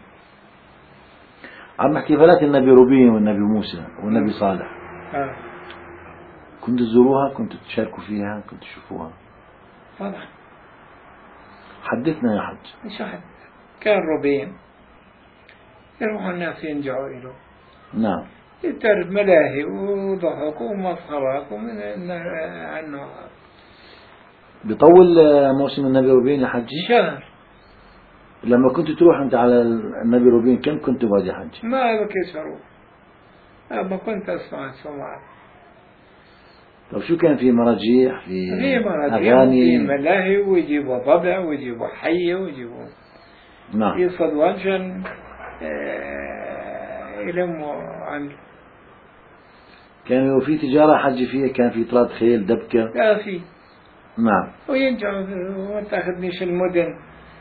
عم احكي فلات النبي روبين والنبي موسى والنبي صالح. آه. كنتوا تزوروها؟ كنتوا تشاركوا فيها؟ كنتوا تشوفوها؟ طبعا. حدثنا يا حج. شو حد كان روبين يروح الناس ينجعوا له. نعم. يترب ملاهي وضحك ومسخرات ومن عنه. بيطول موسم النبي روبين يا حجي؟ شهر. لما كنت تروح انت على النبي روبين كم كنت بعد يا حجي؟ ما بكيت اروح، اما كنت اسمع سمع. طيب شو كان في مراجيح؟ في في مراجيح اغاني؟ في ملاهي ويجيبوا ضبع ويجيبوا حية ويجيبوا نعم يصدوا عشان يلموا عن. كانوا في تجارة حجي فيها؟ كان في طراد خيل دبكة؟ لا في. نعم. وينجعوا وما تاخذنيش المدن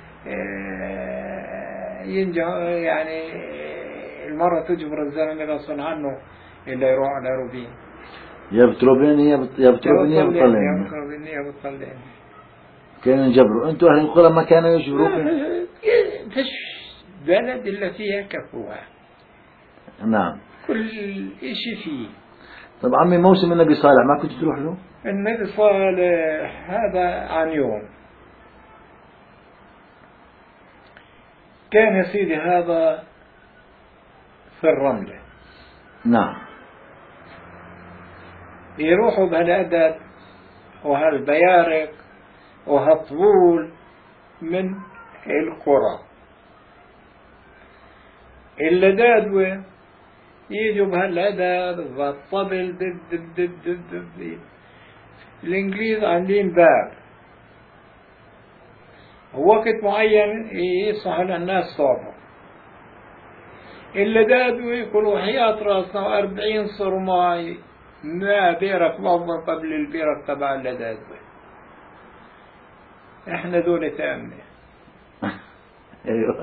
ينجعوا، يعني المرة تجبر الزلمة غصبا عنه إلا يروح على روبين. يا بتروبين يا بت... يا بتروبين يا بتطلعين. يا بتروبين يا بتطلعين. كانوا يجبروا. انتوا اهل القرى ما كانوا يجبروكم؟ فيش بلد إلا فيها كفوها. نعم. كل إشي فيه. طب عمي موسم النبي صالح ما كنت تروح له؟ النبي صالح هذا عن يوم كان يا سيدي هذا في الرملة. نعم. يروحوا بهالأدب وهالبيارق وهالطبول من القرى اللي دادوه يجوا بهالأدب والطبل دب دب دب دب دب. الإنجليز عاملين باب وقت معين يصحوا للناس صوبه، اللي دادوا يقولوا حياة راسنا وأربعين صرماي ما بيرك موضع قبل البيرك تبع اللي دادوا. احنا دول تامنة. أيوه.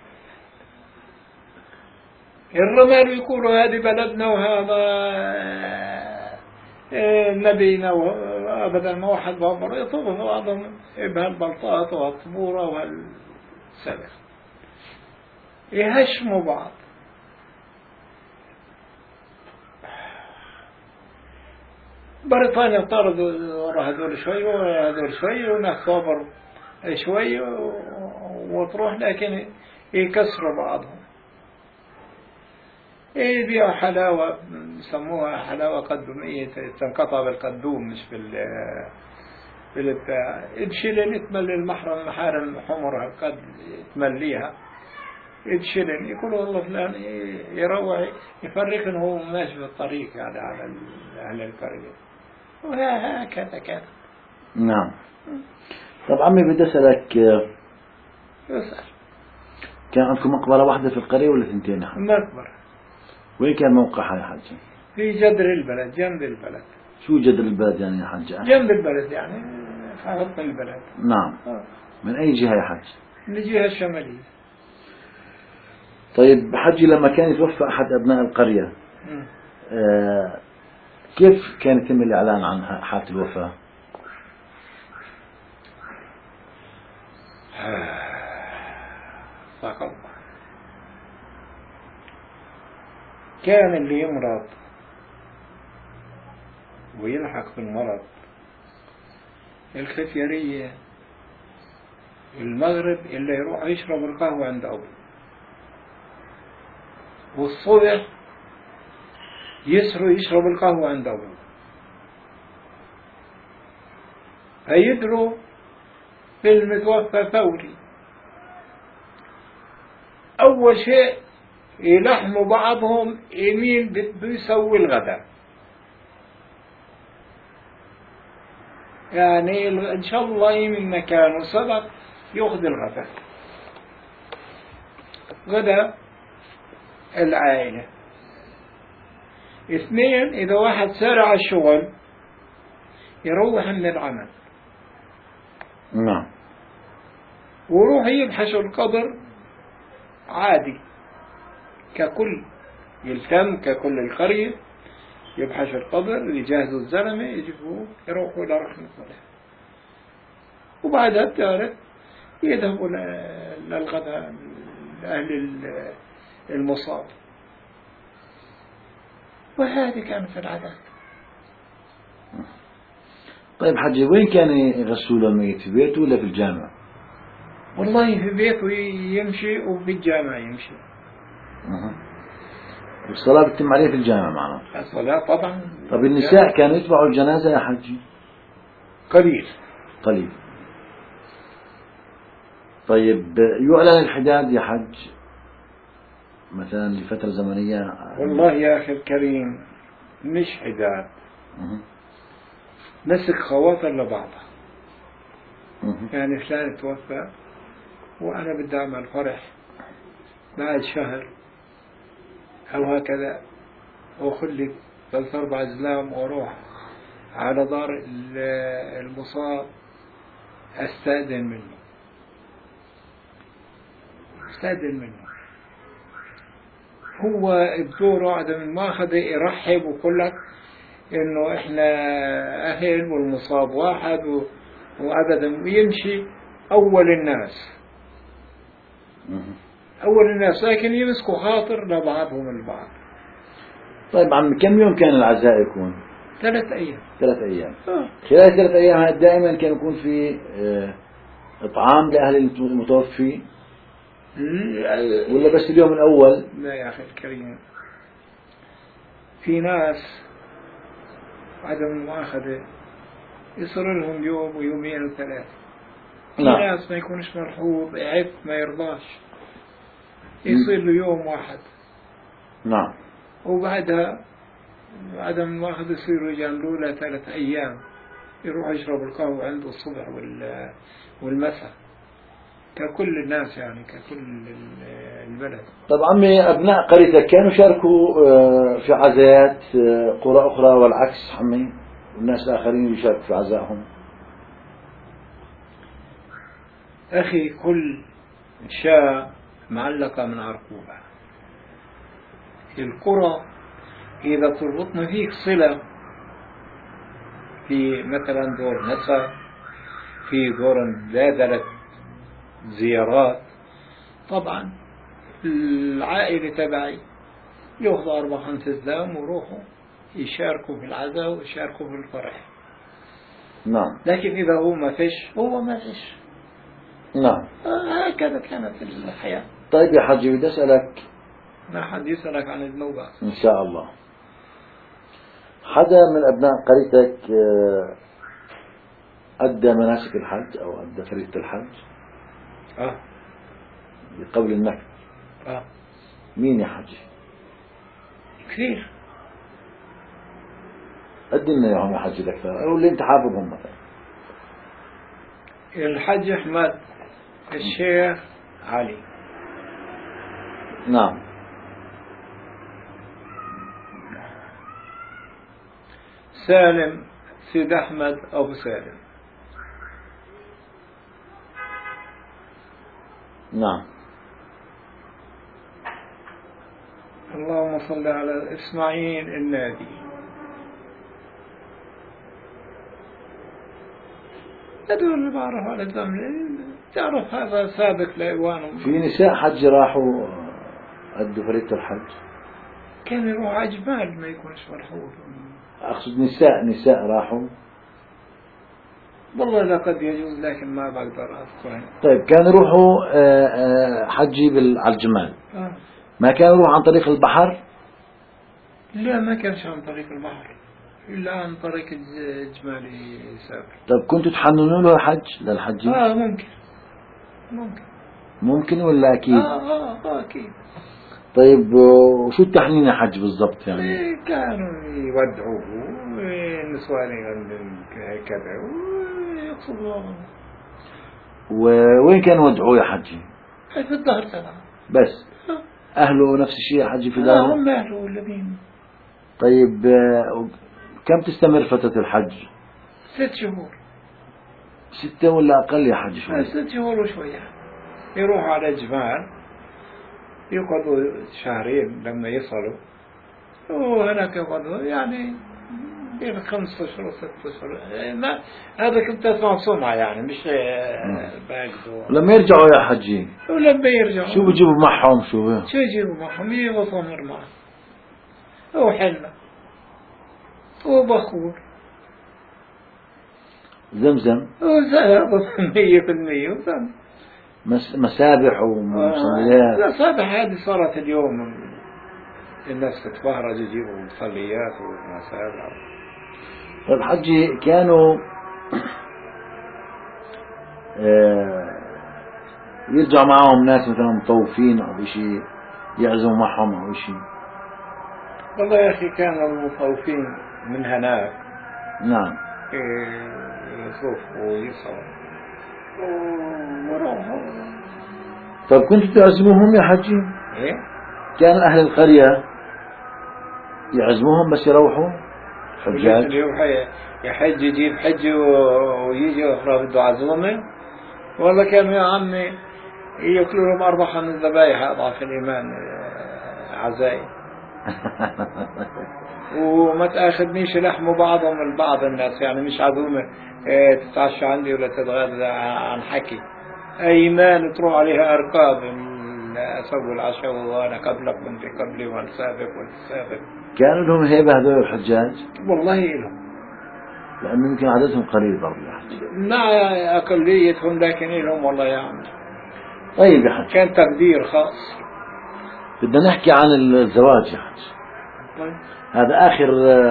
الرمال يقولوا هذه بلدنا وهذا نبينا وأبدا ما واحد بامر يطوف بعضهم بهالبلطات وهالطبورة وهالسلخ يهشموا بعض. بريطانيا طردوا ورا هذول شوي ورا هذول شوي وناس صابر شوي وتروح، لكن يكسروا بعضهم. يبيعوا حلاوة يسموها حلاوة قدومية تنقطع بالقدوم مش بال بالبتاع. يدشلن يتملي المحرم محارم حمرها قد تمليها يدشلن يقولوا والله فلان يروع يفرق انه هو ماشي في الطريق يعني على على القرية، وهكذا كان. نعم. طب عمي بدي أسألك، يسأل كان عندكم مقبرة واحدة في القرية ولا ثنتين يا حاج؟ مقبرة. وين كان موقعها يا حاج؟ في جدر البلد، جنب البلد. شو جدر البلد يعني يا حاج؟ جنب البلد يعني في وسط البلد. نعم. آه. من أي جهة يا حج؟ من الجهة الشمالية. طيب حجي لما كان يتوفى أحد أبناء القرية آه كيف كان يتم الإعلان عن حالة الوفاة؟ صدق الله. كان اللي يمرض ويلحق بالمرض الخفيرية المغرب اللي يروح يشرب القهوة عند أبوه، والصبح يسروا يشرب القهوة عند أبوه. فيدروا بالمتوفى فوري. أول شيء يلحموا بعضهم يمين بده يسوي الغداء، يعني إن شاء الله يمين مكانه سبق يأخذ الغداء، غداء العائلة. اثنين، إذا واحد سارع الشغل يروح من العمل. نعم. وروح يبحث القبر عادي ككل، يلتم ككل القرية، يبحث القبر يجهزوا الزلمة يجيبوه يروحوا إلى رحمة الله. وبعدها الثالث يذهبوا للغداء لأهل المصاب. وهذه كانت العادات. طيب حجي وين كان يغسلوا الميت، في بيته ولا في الجامع؟ والله في بيته يمشي وفي الجامع يمشي. أه. والصلاة بتتم عليه في الجامع معنا؟ الصلاة طبعا. طب النساء كانوا يتبعوا الجنازة يا حجي؟ قليل قليل. طيب يعلن الحداد يا حج مثلا لفترة زمنية؟ والله يا أخي الكريم مش حداد، أه. مسك خواطر لبعضها. أه. يعني فلان توفى وأنا بدي أعمل فرح بعد شهر أو هكذا، وأخلي ثلاث أربع أزلام وأروح على دار المصاب أستأذن منه أستأذن منه هو بدوره عدم المؤاخذة يرحب ويقول لك إنه إحنا أهل والمصاب واحد وأبدا، ويمشي أول الناس أول الناس، لكن يمسكوا خاطر لبعضهم البعض. طيب عم كم يوم كان العزاء يكون؟ ثلاث أيام. ثلاث أيام. آه. خلال ثلاث أيام دائما كان يكون في إطعام لأهل المتوفي ولا بس اليوم الأول؟ لا يا أخي الكريم، في ناس عدم المؤاخذة يصير لهم يوم ويومين وثلاثة. في نعم. ناس ما يكونش ملحوظ يعف ما يرضاش يصير له يوم واحد. نعم. وبعدها عدم المؤاخذة يصيروا يجاملوا له ثلاث أيام، يروح يشرب القهوة عنده الصبح والمساء ككل الناس يعني ككل البلد. طب عمي أبناء قريتك كانوا شاركوا في عزايات قرى أخرى والعكس عمي، والناس الآخرين يشاركوا في عزائهم؟ أخي كل شاة معلقة من عرقوبة. القرى إذا تربطنا فيك صلة في مثلا دور نسا، في دور مبادلة زيارات، طبعا العائلة تبعي يأخذوا أربع خمس أزلام ويروحوا يشاركوا في العزاء ويشاركوا في الفرح. نعم. لكن إذا هو ما فيش هو ما فيش. نعم. هكذا كانت الحياة. طيب يا حجي بدي أسألك، ما حد يسألك عن النوبة إن شاء الله، حدا من أبناء قريتك أدى مناسك الحج أو أدى فريضة الحج؟ آه بقول النكت. آه مين يا حجي؟ كثير. قدم لنا إياهم يا حجي الأكثر، أو اللي أنت حافظهم مثلا. الحج أحمد، الشيخ علي. نعم. سالم سيد أحمد أبو سالم. نعم. اللهم صل على إسماعيل النادي. هذول اللي بعرف على الزمن، تعرف هذا سابق لإيوانهم. في نساء حج راحوا أدوا فريضة الحج؟ كان يروح عجبال ما يكونش فرحوا. أقصد نساء نساء راحوا. والله لا قد يجوز، لكن ما بقدر أذكر. طيب كانوا يروحوا حجي على الجمال. آه. ما كانوا يروحوا عن طريق البحر؟ لا، ما كانش عن طريق البحر، إلا عن طريق الجمال يسافر. طيب كنتوا تحننوا له حج للحج؟ آه ممكن ممكن ممكن ولا أكيد؟ آه آه, آه أكيد. طيب وشو التحنين يا حج بالضبط يعني؟ كانوا يودعوه النسوان كذا ويقصدوا. ووين كانوا يودعوه يا حجي؟ في الظهر تبعه بس. أهله نفس الشيء يا حجي في داره؟ هم أهله الذين. طيب كم تستمر فترة الحج؟ ست شهور. ستة ولا أقل يا حج شوي؟ ست شهور وشوية. يروحوا على جمال يقعدوا شهرين لما يصلوا، وهناك يقعدوا يعني بين خمسة أشهر وست أشهر. ما هذا كنت أسمع سمعة يعني، مش باقدوا. لما يرجعوا يا حجي ولما يرجعوا شو بيجيبوا معهم؟ شو شو يجيبوا معهم؟ يجيبوا تمر معهم وحنة وبخور زمزم وزهر مية في المية وزمزم. مسابح ومصليات. لا مسابح هذه صارت اليوم، الناس تتبهرج يجيبوا مصليات ومسابح. طيب حجي كانوا آه يرجع معهم ناس مثلا مطوفين أو شيء يعزموا معهم أو شيء؟ والله يا أخي كان المطوفين من هناك. نعم. يصوفوا ويصوا وروحوا. طيب كنتوا تعزموهم يا حجي؟ إيه؟ كان أهل القرية يعزموهم بس يروحوا حجاج؟ اللي يروح يحج يجيب حج ويجي أخرى بده عزومة. والله كانوا يا عمي يأكلوا لهم أربع خمس ذبايح أضعاف الإيمان عزايم. وما تأخذنيش لحم بعضهم البعض الناس، يعني مش عزومة تتعشى عندي ولا تتغدى عن حكي. أيمان تروح عليها أرقام أسوي العشاء وأنا قبلك وأنت قبلي وأنا سابق وأنت سابق. كانوا لهم هيبة هذول الحجاج؟ والله لهم، لأنه يمكن عددهم قليل برضه يا حجي. مع أقليتهم لكن لهم والله يا عم. طيب يا حجي كان تقدير خاص. بدنا نحكي عن الزواج يا حجي. طيب. هذا آخر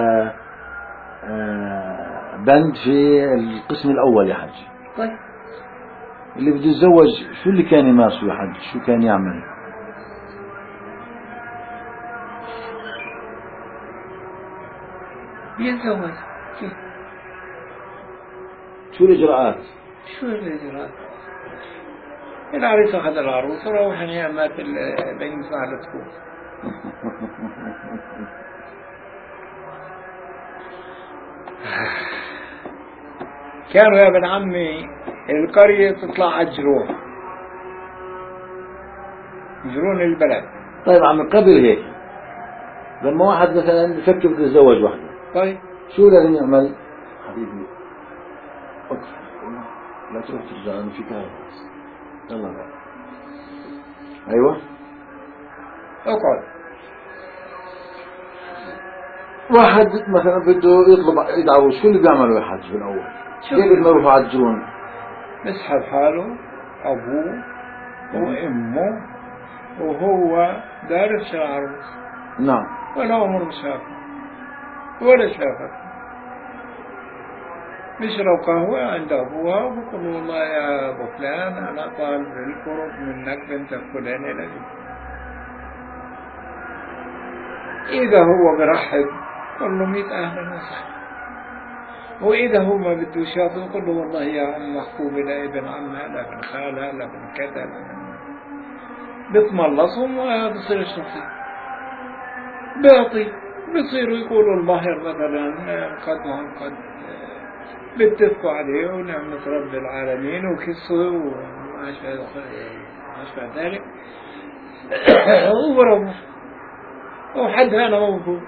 بند في القسم الأول يا حجي. طيب. اللي بده يتزوج شو اللي كان يمارسه يا حج؟ شو كان يعمل؟ يتزوج. شو الإجراءات؟ شو الإجراءات؟ العريس أخذ العروس وروح نيامات بين فعل تكون. كانوا يا ابن عمي القرية تطلع عجلون يجرون البلد. طيب عم قبل هيك لما واحد مثلا بفكر بده يتزوج واحدة، طيب شو لازم يعمل؟ حبيبي لا تروح ترجع لأنه في كهرباء. يلا بقى. أيوة اقعد. واحد مثلا بده يطلب يد عروس، شو اللي بيعملوا يا حاج بالأول؟ كيف بدهم يروحوا على الجرون؟ بيسحب حاله أبوه وأمه وهو دارس العروس. نعم. ولا عمر مسافر ولا شافر، بيشرب قهوة عند أبوها وبقول والله يا أبو فلان أنا طالب القرب منك بنت فلان لك. إذا هو برحب قل له مئة أهلا وسهلا، وإذا هو ما بده يشاطر قل له والله يا عم محكوم لا ابن عمها لا ابن خالها لا ابن كذا، بتملصهم وبصير الشخصي بيعطي، بيصيروا يقولوا المهر مثلا قد ما قد بيتفقوا عليه ونعمة رب العالمين وكسوا وما أشبه ذلك وبرموا وحد أنا موجود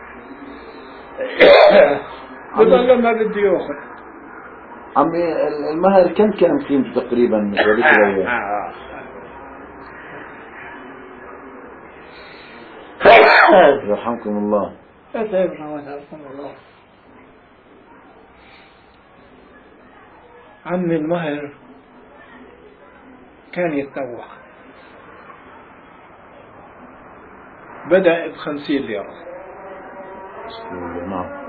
بضل ما بده يأخذ. عمي المهر كم كان قيمته تقريبا هذيك الأيام؟ يرحمكم الله. يرحمكم الله. عم المهر كان يتنوع، بدأ بخمسين ليرة. نعم.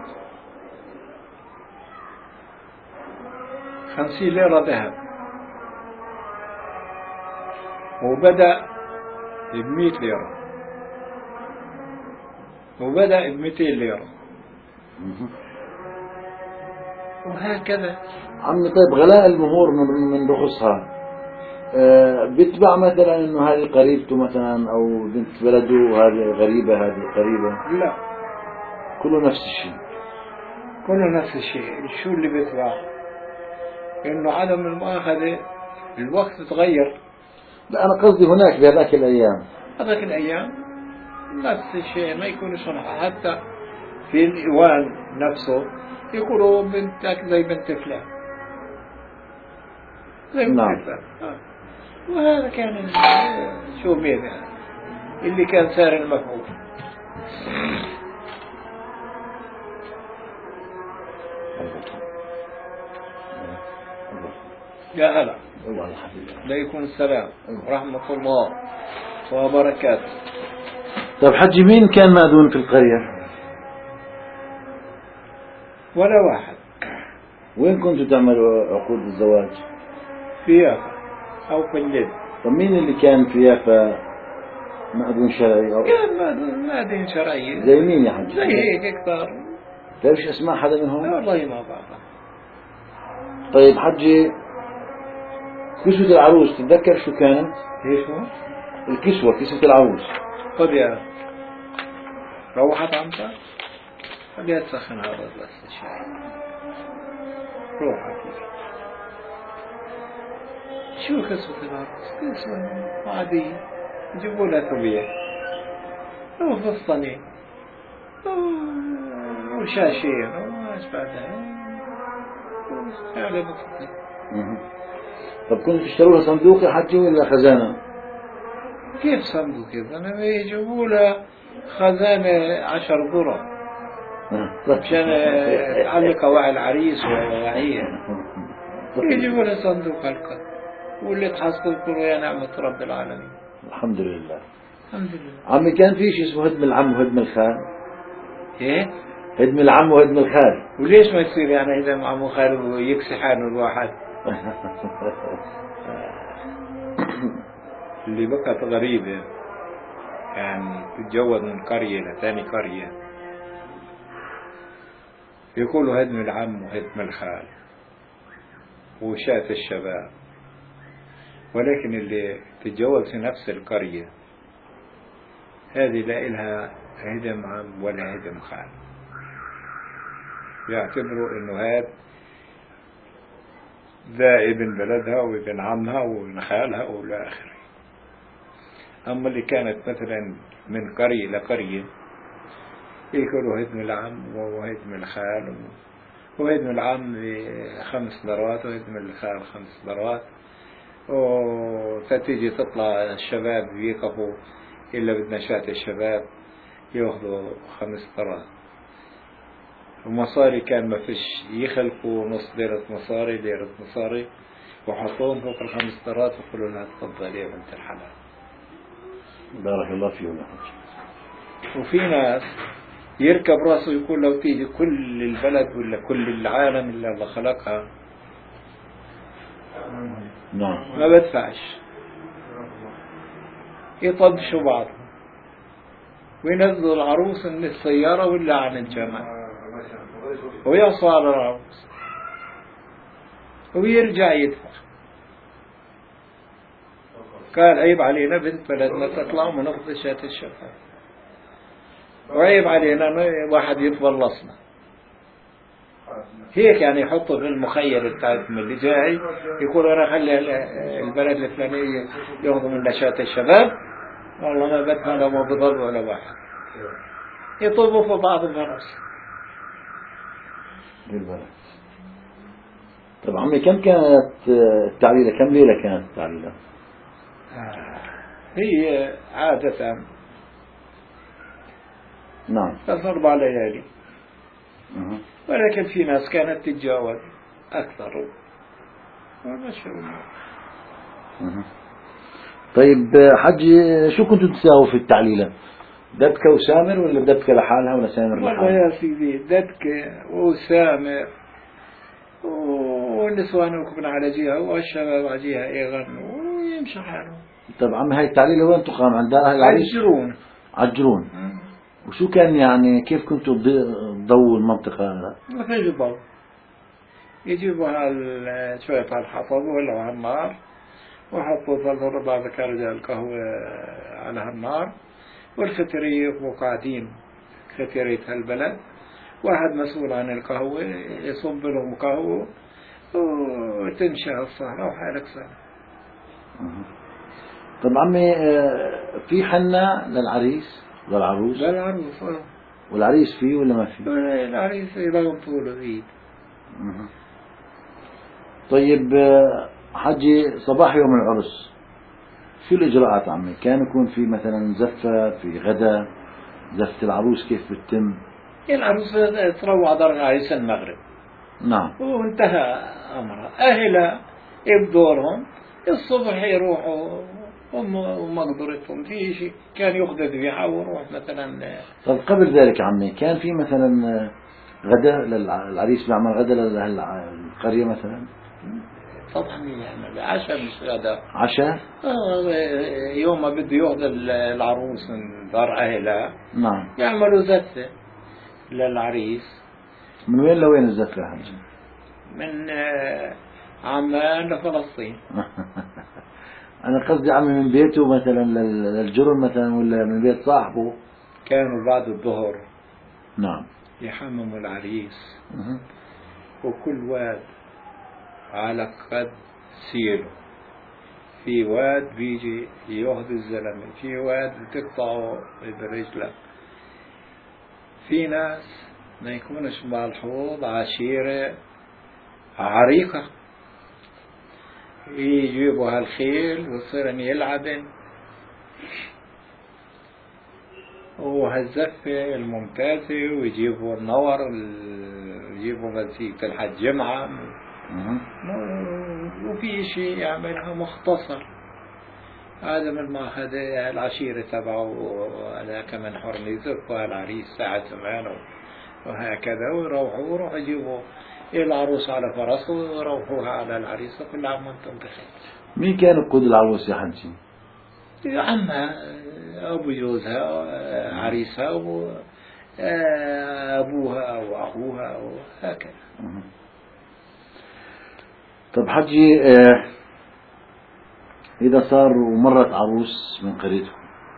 خمسين ليرة ذهب، وبدأ بمئة ليرة، وبدأ بمئتين ليرة، وهكذا. عمي طيب غلاء المهور من من رخصها أه بيتبع مثلا انه هذه قريبته مثلا او بنت بلده وهذه غريبة هذه قريبة؟ لا، كله نفس الشيء. كله نفس الشيء. شو اللي بيتبع؟ انه عدم المؤاخذة الوقت تغير. لا انا قصدي هناك بهذاك الايام، هذاك الايام نفس الشيء، ما يكون صنعة. حتى في الإيوان نفسه يقولوا بنتك زي بنت فلان، زي بنت نعم. فلان. آه. وهذا كان شو مين يعني اللي كان سار المفعول. يا هلا. عليكم السلام ورحمة الله وبركاته. طيب حجي مين كان مأذون في القرية؟ ولا واحد. وين كنتوا تعملوا عقود الزواج؟ في يافا أو في الليل. طب مين اللي كان في يافا مأذون شرعي؟ أو كان مأذون مأذون شرعي. زي مين يا حجي؟ زي هيك اكثر. تعرفش اسماء حدا منهم؟ والله ما بعرف. طيب حجي كسوة العروس تتذكر شو كانت؟ ايش هو؟ الكسوة، كسوة العروس. خذ يا روحت عمتك خليها تسخن هذا بس الشاي. روحت شو كسوة العروس؟ كسوة عادية يجيبوا لها ثوبية وفستانين وشاشين وما أشبه ذلك. هذا بسيط. طب كنتوا تشتروها صندوق يا حجي ولا خزانة؟ كيف صندوق يا زلمة؟ يجيبوا لها خزانة عشر ذرة عشان تعلق وعي العريس ووعيه. يجيبوا لها صندوق هلقا واللي تحصلوا يقولوا يا نعمة رب العالمين. الحمد لله. الحمد لله. عمي كان في شيء اسمه هدم العم وهدم الخال؟ ايه؟ هدم العم وهدم الخال. وليش ما يصير يعني هدم عم وخال ويكسي حاله الواحد؟ اللي بقت غريبة يعني تتجوز من قرية لثاني قرية يقولوا هدم العم وهدم الخال وشاة الشباب، ولكن اللي تتجوز في نفس القرية هذه لا إلها هدم عم ولا هدم خال، يعتبروا إنه هذا ذا ابن بلدها وابن عمها وابن خالها وإلى آخره. أما اللي كانت مثلا من قرية لقرية يقولوا هدم العم وهدم الخال، وهدم العم خمس ضربات وهدم الخال خمس ضربات، وتتيجي تطلع الشباب يقفوا إلا بدنشات الشباب يأخذوا خمس ضربات. ومصاري كان ما فيش، يخلقوا نص ديرة مصاري ديرة مصاري وحطوهم فوق الخمس ضربات ويقولوا لها تفضلي يا بنت الحلال. بارك الله فيهم يا حج. وفي ناس يركب راسه يقول لو تيجي كل البلد ولا كل العالم اللي الله خلقها نعم. ما بدفعش، يطبشوا بعض وينزلوا العروس من السيارة ولا عن الجمل ويعصى على العروس ويرجع يدفع. قال عيب علينا بنت بلدنا تطلع وما ناخذ شات الشفاء، وعيب علينا واحد يتبلصنا هيك. يعني يحطوا في المخيل بتاعتهم اللي جاي يقول أنا خلي البلد الفلانية ياخذوا من نشاط الشباب، والله ما بدنا لو ما بضل ولا واحد، يطوفوا في بعض الناس بالبلد. طب عمي كم كانت التعليلة؟ كم ليلة كانت التعليلة؟ هي عادة نعم ثلاث أربع ليالي، أه. ولكن في ناس كانت تتجاوز أكثر. ما شاء الله. أه. طيب حجي شو كنتوا تساووا في التعليلة؟ دبكة وسامر ولا دبكة لحالها ولا سامر لحالها؟ والله يا سيدي دبكة وسامر والنسوان يركبن على جهة والشباب على جهة يغنوا ويمشي حالهم. طب عمي هاي التعليلة وين تقام؟ عند دار العريس؟ عجرون. عجرون. وشو كان يعني كيف كنتوا تضووا المنطقة؟ ما فيش ضوء، يجيبوا شوية على الحطب ولا على النار وحطوا ثلاث أربع كرجة القهوة على النار، والخترية وقاعدين خترية هالبلد، واحد مسؤول عن القهوة يصب لهم قهوة وتنشأ السهرة وحالك سهرة. طب عمي في حنة للعريس للعروس؟ للعروس اه. والعريس فيه ولا ما فيه؟ العريس يضم طوله ايد. طيب حجي صباح يوم العرس شو الإجراءات عمي؟ كان يكون في مثلا زفة، في غدا، زفة العروس كيف بتتم؟ العروس تروع دار العريس المغرب. نعم. وانتهى أمرها. أهلها بدورهم الصبح يروحوا ومقدرتهم في شيء، كان يأخذ ذبيحة ويروح مثلا. طب قبل ذلك عمي كان في مثلا غدا للعريس بيعمل غدا للقرية مثلا؟ طبعا يعمل عشاء مش غدا. عشاء؟ آه يوم ما بده يأخذ العروس من دار أهلها نعم يعملوا زفة للعريس. من وين لوين الزفة يا حجي؟ من عمان لفلسطين. أنا قصدي عمي من بيته مثلا للجرم مثلا ولا من بيت صاحبه؟ كانوا بعد الظهر نعم يحمموا العريس أه. وكل واد على قد سيره. في واد بيجي ياخذ الزلمة، في واد بتقطعه برجله، في ناس ما يكونش مع الحوض عشيرة عريقة يجيبوا هالخيل ويصيرن يلعبن وهالزفة الممتازة ويجيبوا النور يجيبوا مزيكة الحج جمعة وفي شيء يعملها مختصر. هذا من ما هذا العشيرة تبعه هذا كمان حرم يزفوا العريس ساعة ثمان وهكذا ويروحوا ويروحوا يجيبوا العروس على فرس ويروحوها على العريس وكل عام وانتم بخير. مين كان يقود العروس يا حجي؟ عمها أبو جوزها عريسها وأبوها وأخوها وهكذا. طب حجي إذا صار ومرت عروس من قريتكم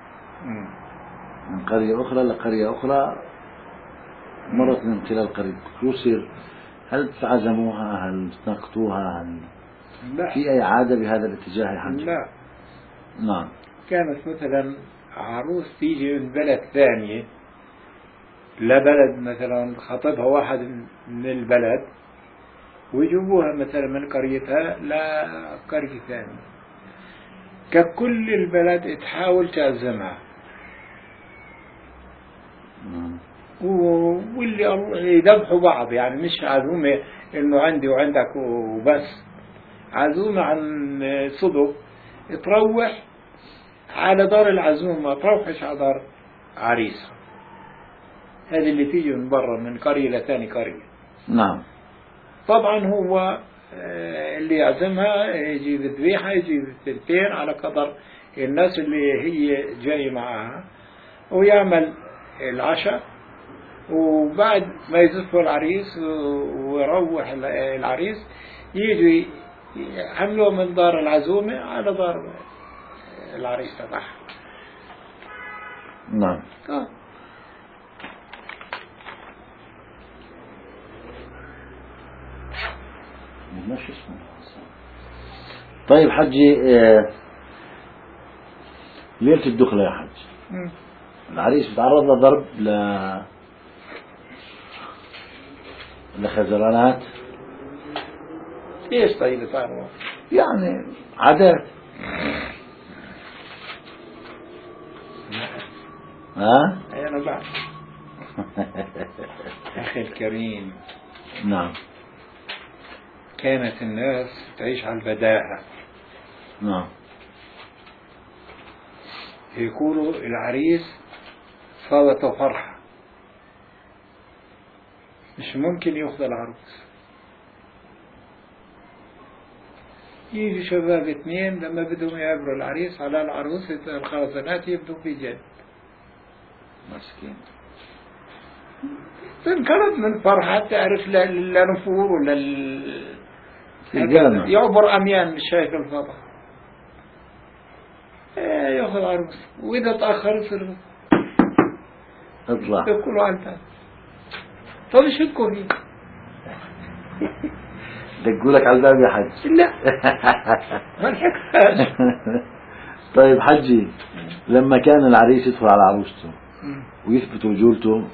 من قرية أخرى لقرية أخرى مرت من خلال قريتكم شو يصير؟ هل تعزموها؟ هل تنقطوها؟ هل لا. في أي عادة بهذا الاتجاه يا حجي؟ لا. نعم. كانت مثلا عروس تيجي من بلد ثانية لبلد، مثلا خطبها واحد من البلد ويجيبوها مثلا من قريتها لقرية ثانية، ككل البلد تحاول تعزمها، واللي يذبحوا بعض، يعني مش عزومة انه عندي وعندك وبس، عزومة عن صدق، تروح على دار العزومة، ما تروحش على دار عريسها. هذه اللي تيجي من برا من قرية لثاني قرية. نعم. طبعا هو اللي يعزمها يجيب ذبيحة، يجيب ثنتين على قدر الناس اللي هي جاي معها، ويعمل العشاء، وبعد ما يزفوا العريس ويروح العريس يجي يحملوه من دار العزومة على دار العريس تبعها. نعم. آه. مش اسمه. طيب حجي، ليلة الدخلة يا حج، م. العريس بتعرض لضرب ل لخزرانات. ايش طيب تعرض؟ يعني عادات. ها؟ أنا بعد أخي الكريم. نعم. كانت الناس تعيش على البداهة. نعم. يقولوا العريس صابته فرحة، مش ممكن يأخذ العروس. يجي شباب اثنين لما بدهم يعبروا العريس على العروس، الخازنات يبدو في جد. مسكين. تنقلب من فرحة، تعرف للنفور ولا يعبر أميان مش شايف الفضاء، يأخذ عروس، وإذا تأخر يصير اطلع يقولوا على الباب. طب يشكوا فيه. دقوا لك على الباب يا حج؟ لا ما نحكاش. طيب حجي، لما كان العريس يدخل على عروسته ويثبت رجولته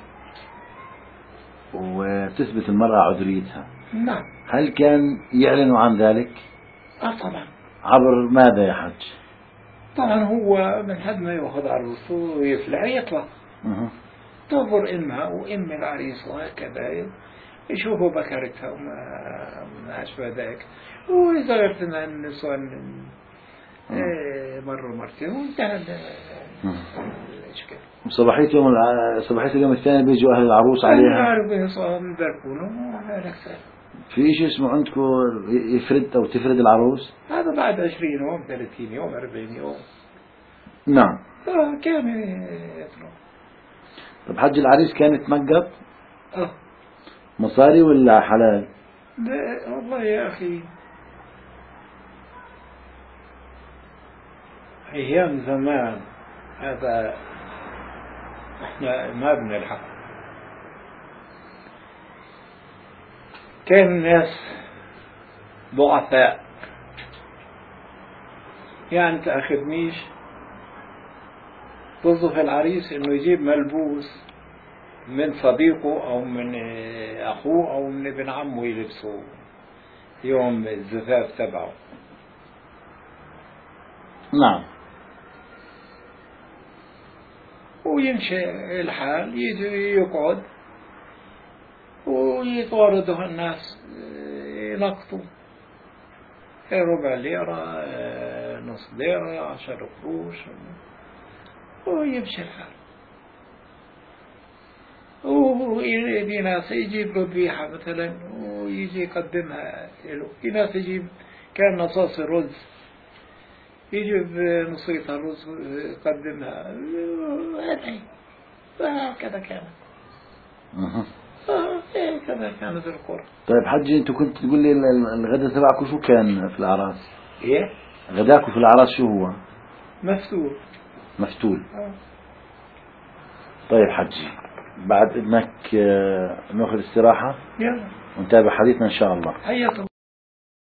وتثبت المرأة عذريتها، نعم، هل كان يعلن عن ذلك؟ اه طبعا. عبر ماذا يا حج؟ طبعا هو من حد ما يأخذ عروسه ويفلح يطلع، تنظر إمها وإم العريس وهكذا، يشوفوا بكرتها وما ما أشبه ذلك، وإذا غيرت من النسوان إيه مرة مرتين وانتهى الإشكال. صباحية يوم الع... صباحية اليوم الثاني بيجوا أهل العروس عليها. أنا أعرف يصاب يباركونه وعلى في شيء اسمه عندكم يفرد أو تفرد العروس؟ هذا بعد عشرين يوم، ثلاثين يوم، أربعين يوم. نعم. آه كان يطلع. طب حج العريس كان يتمقط؟ آه. مصاري ولا حلال؟ لا والله يا أخي، أيام زمان هذا احنا ما بنلحق. كان الناس ضعفاء، يعني تأخذنيش توظف العريس انه يجيب ملبوس من صديقه او من اخوه او من ابن عمه يلبسه يوم الزفاف تبعه. نعم. ويمشي الحال، يجي يقعد ويطاردها الناس ينقطوا ربع ليرة، نص ليرة، عشر قروش، ويمشي الحال. وفي ناس يجيب له ذبيحة مثلا ويجي يقدمها له، في ناس يجيب كان نصاص الرز يجيب نصيصة رز يقدمها، هكذا كان. أه. كذا كانت القرى. طيب حجي، انتوا كنت تقول لي الغداء تبعكم شو كان في الأعراس؟ ايه؟ غداكم في الأعراس شو هو؟ مفتول. مفتول. أوه. طيب حجي، بعد إذنك نأخذ استراحة يلا ونتابع حديثنا إن شاء الله. حياكم.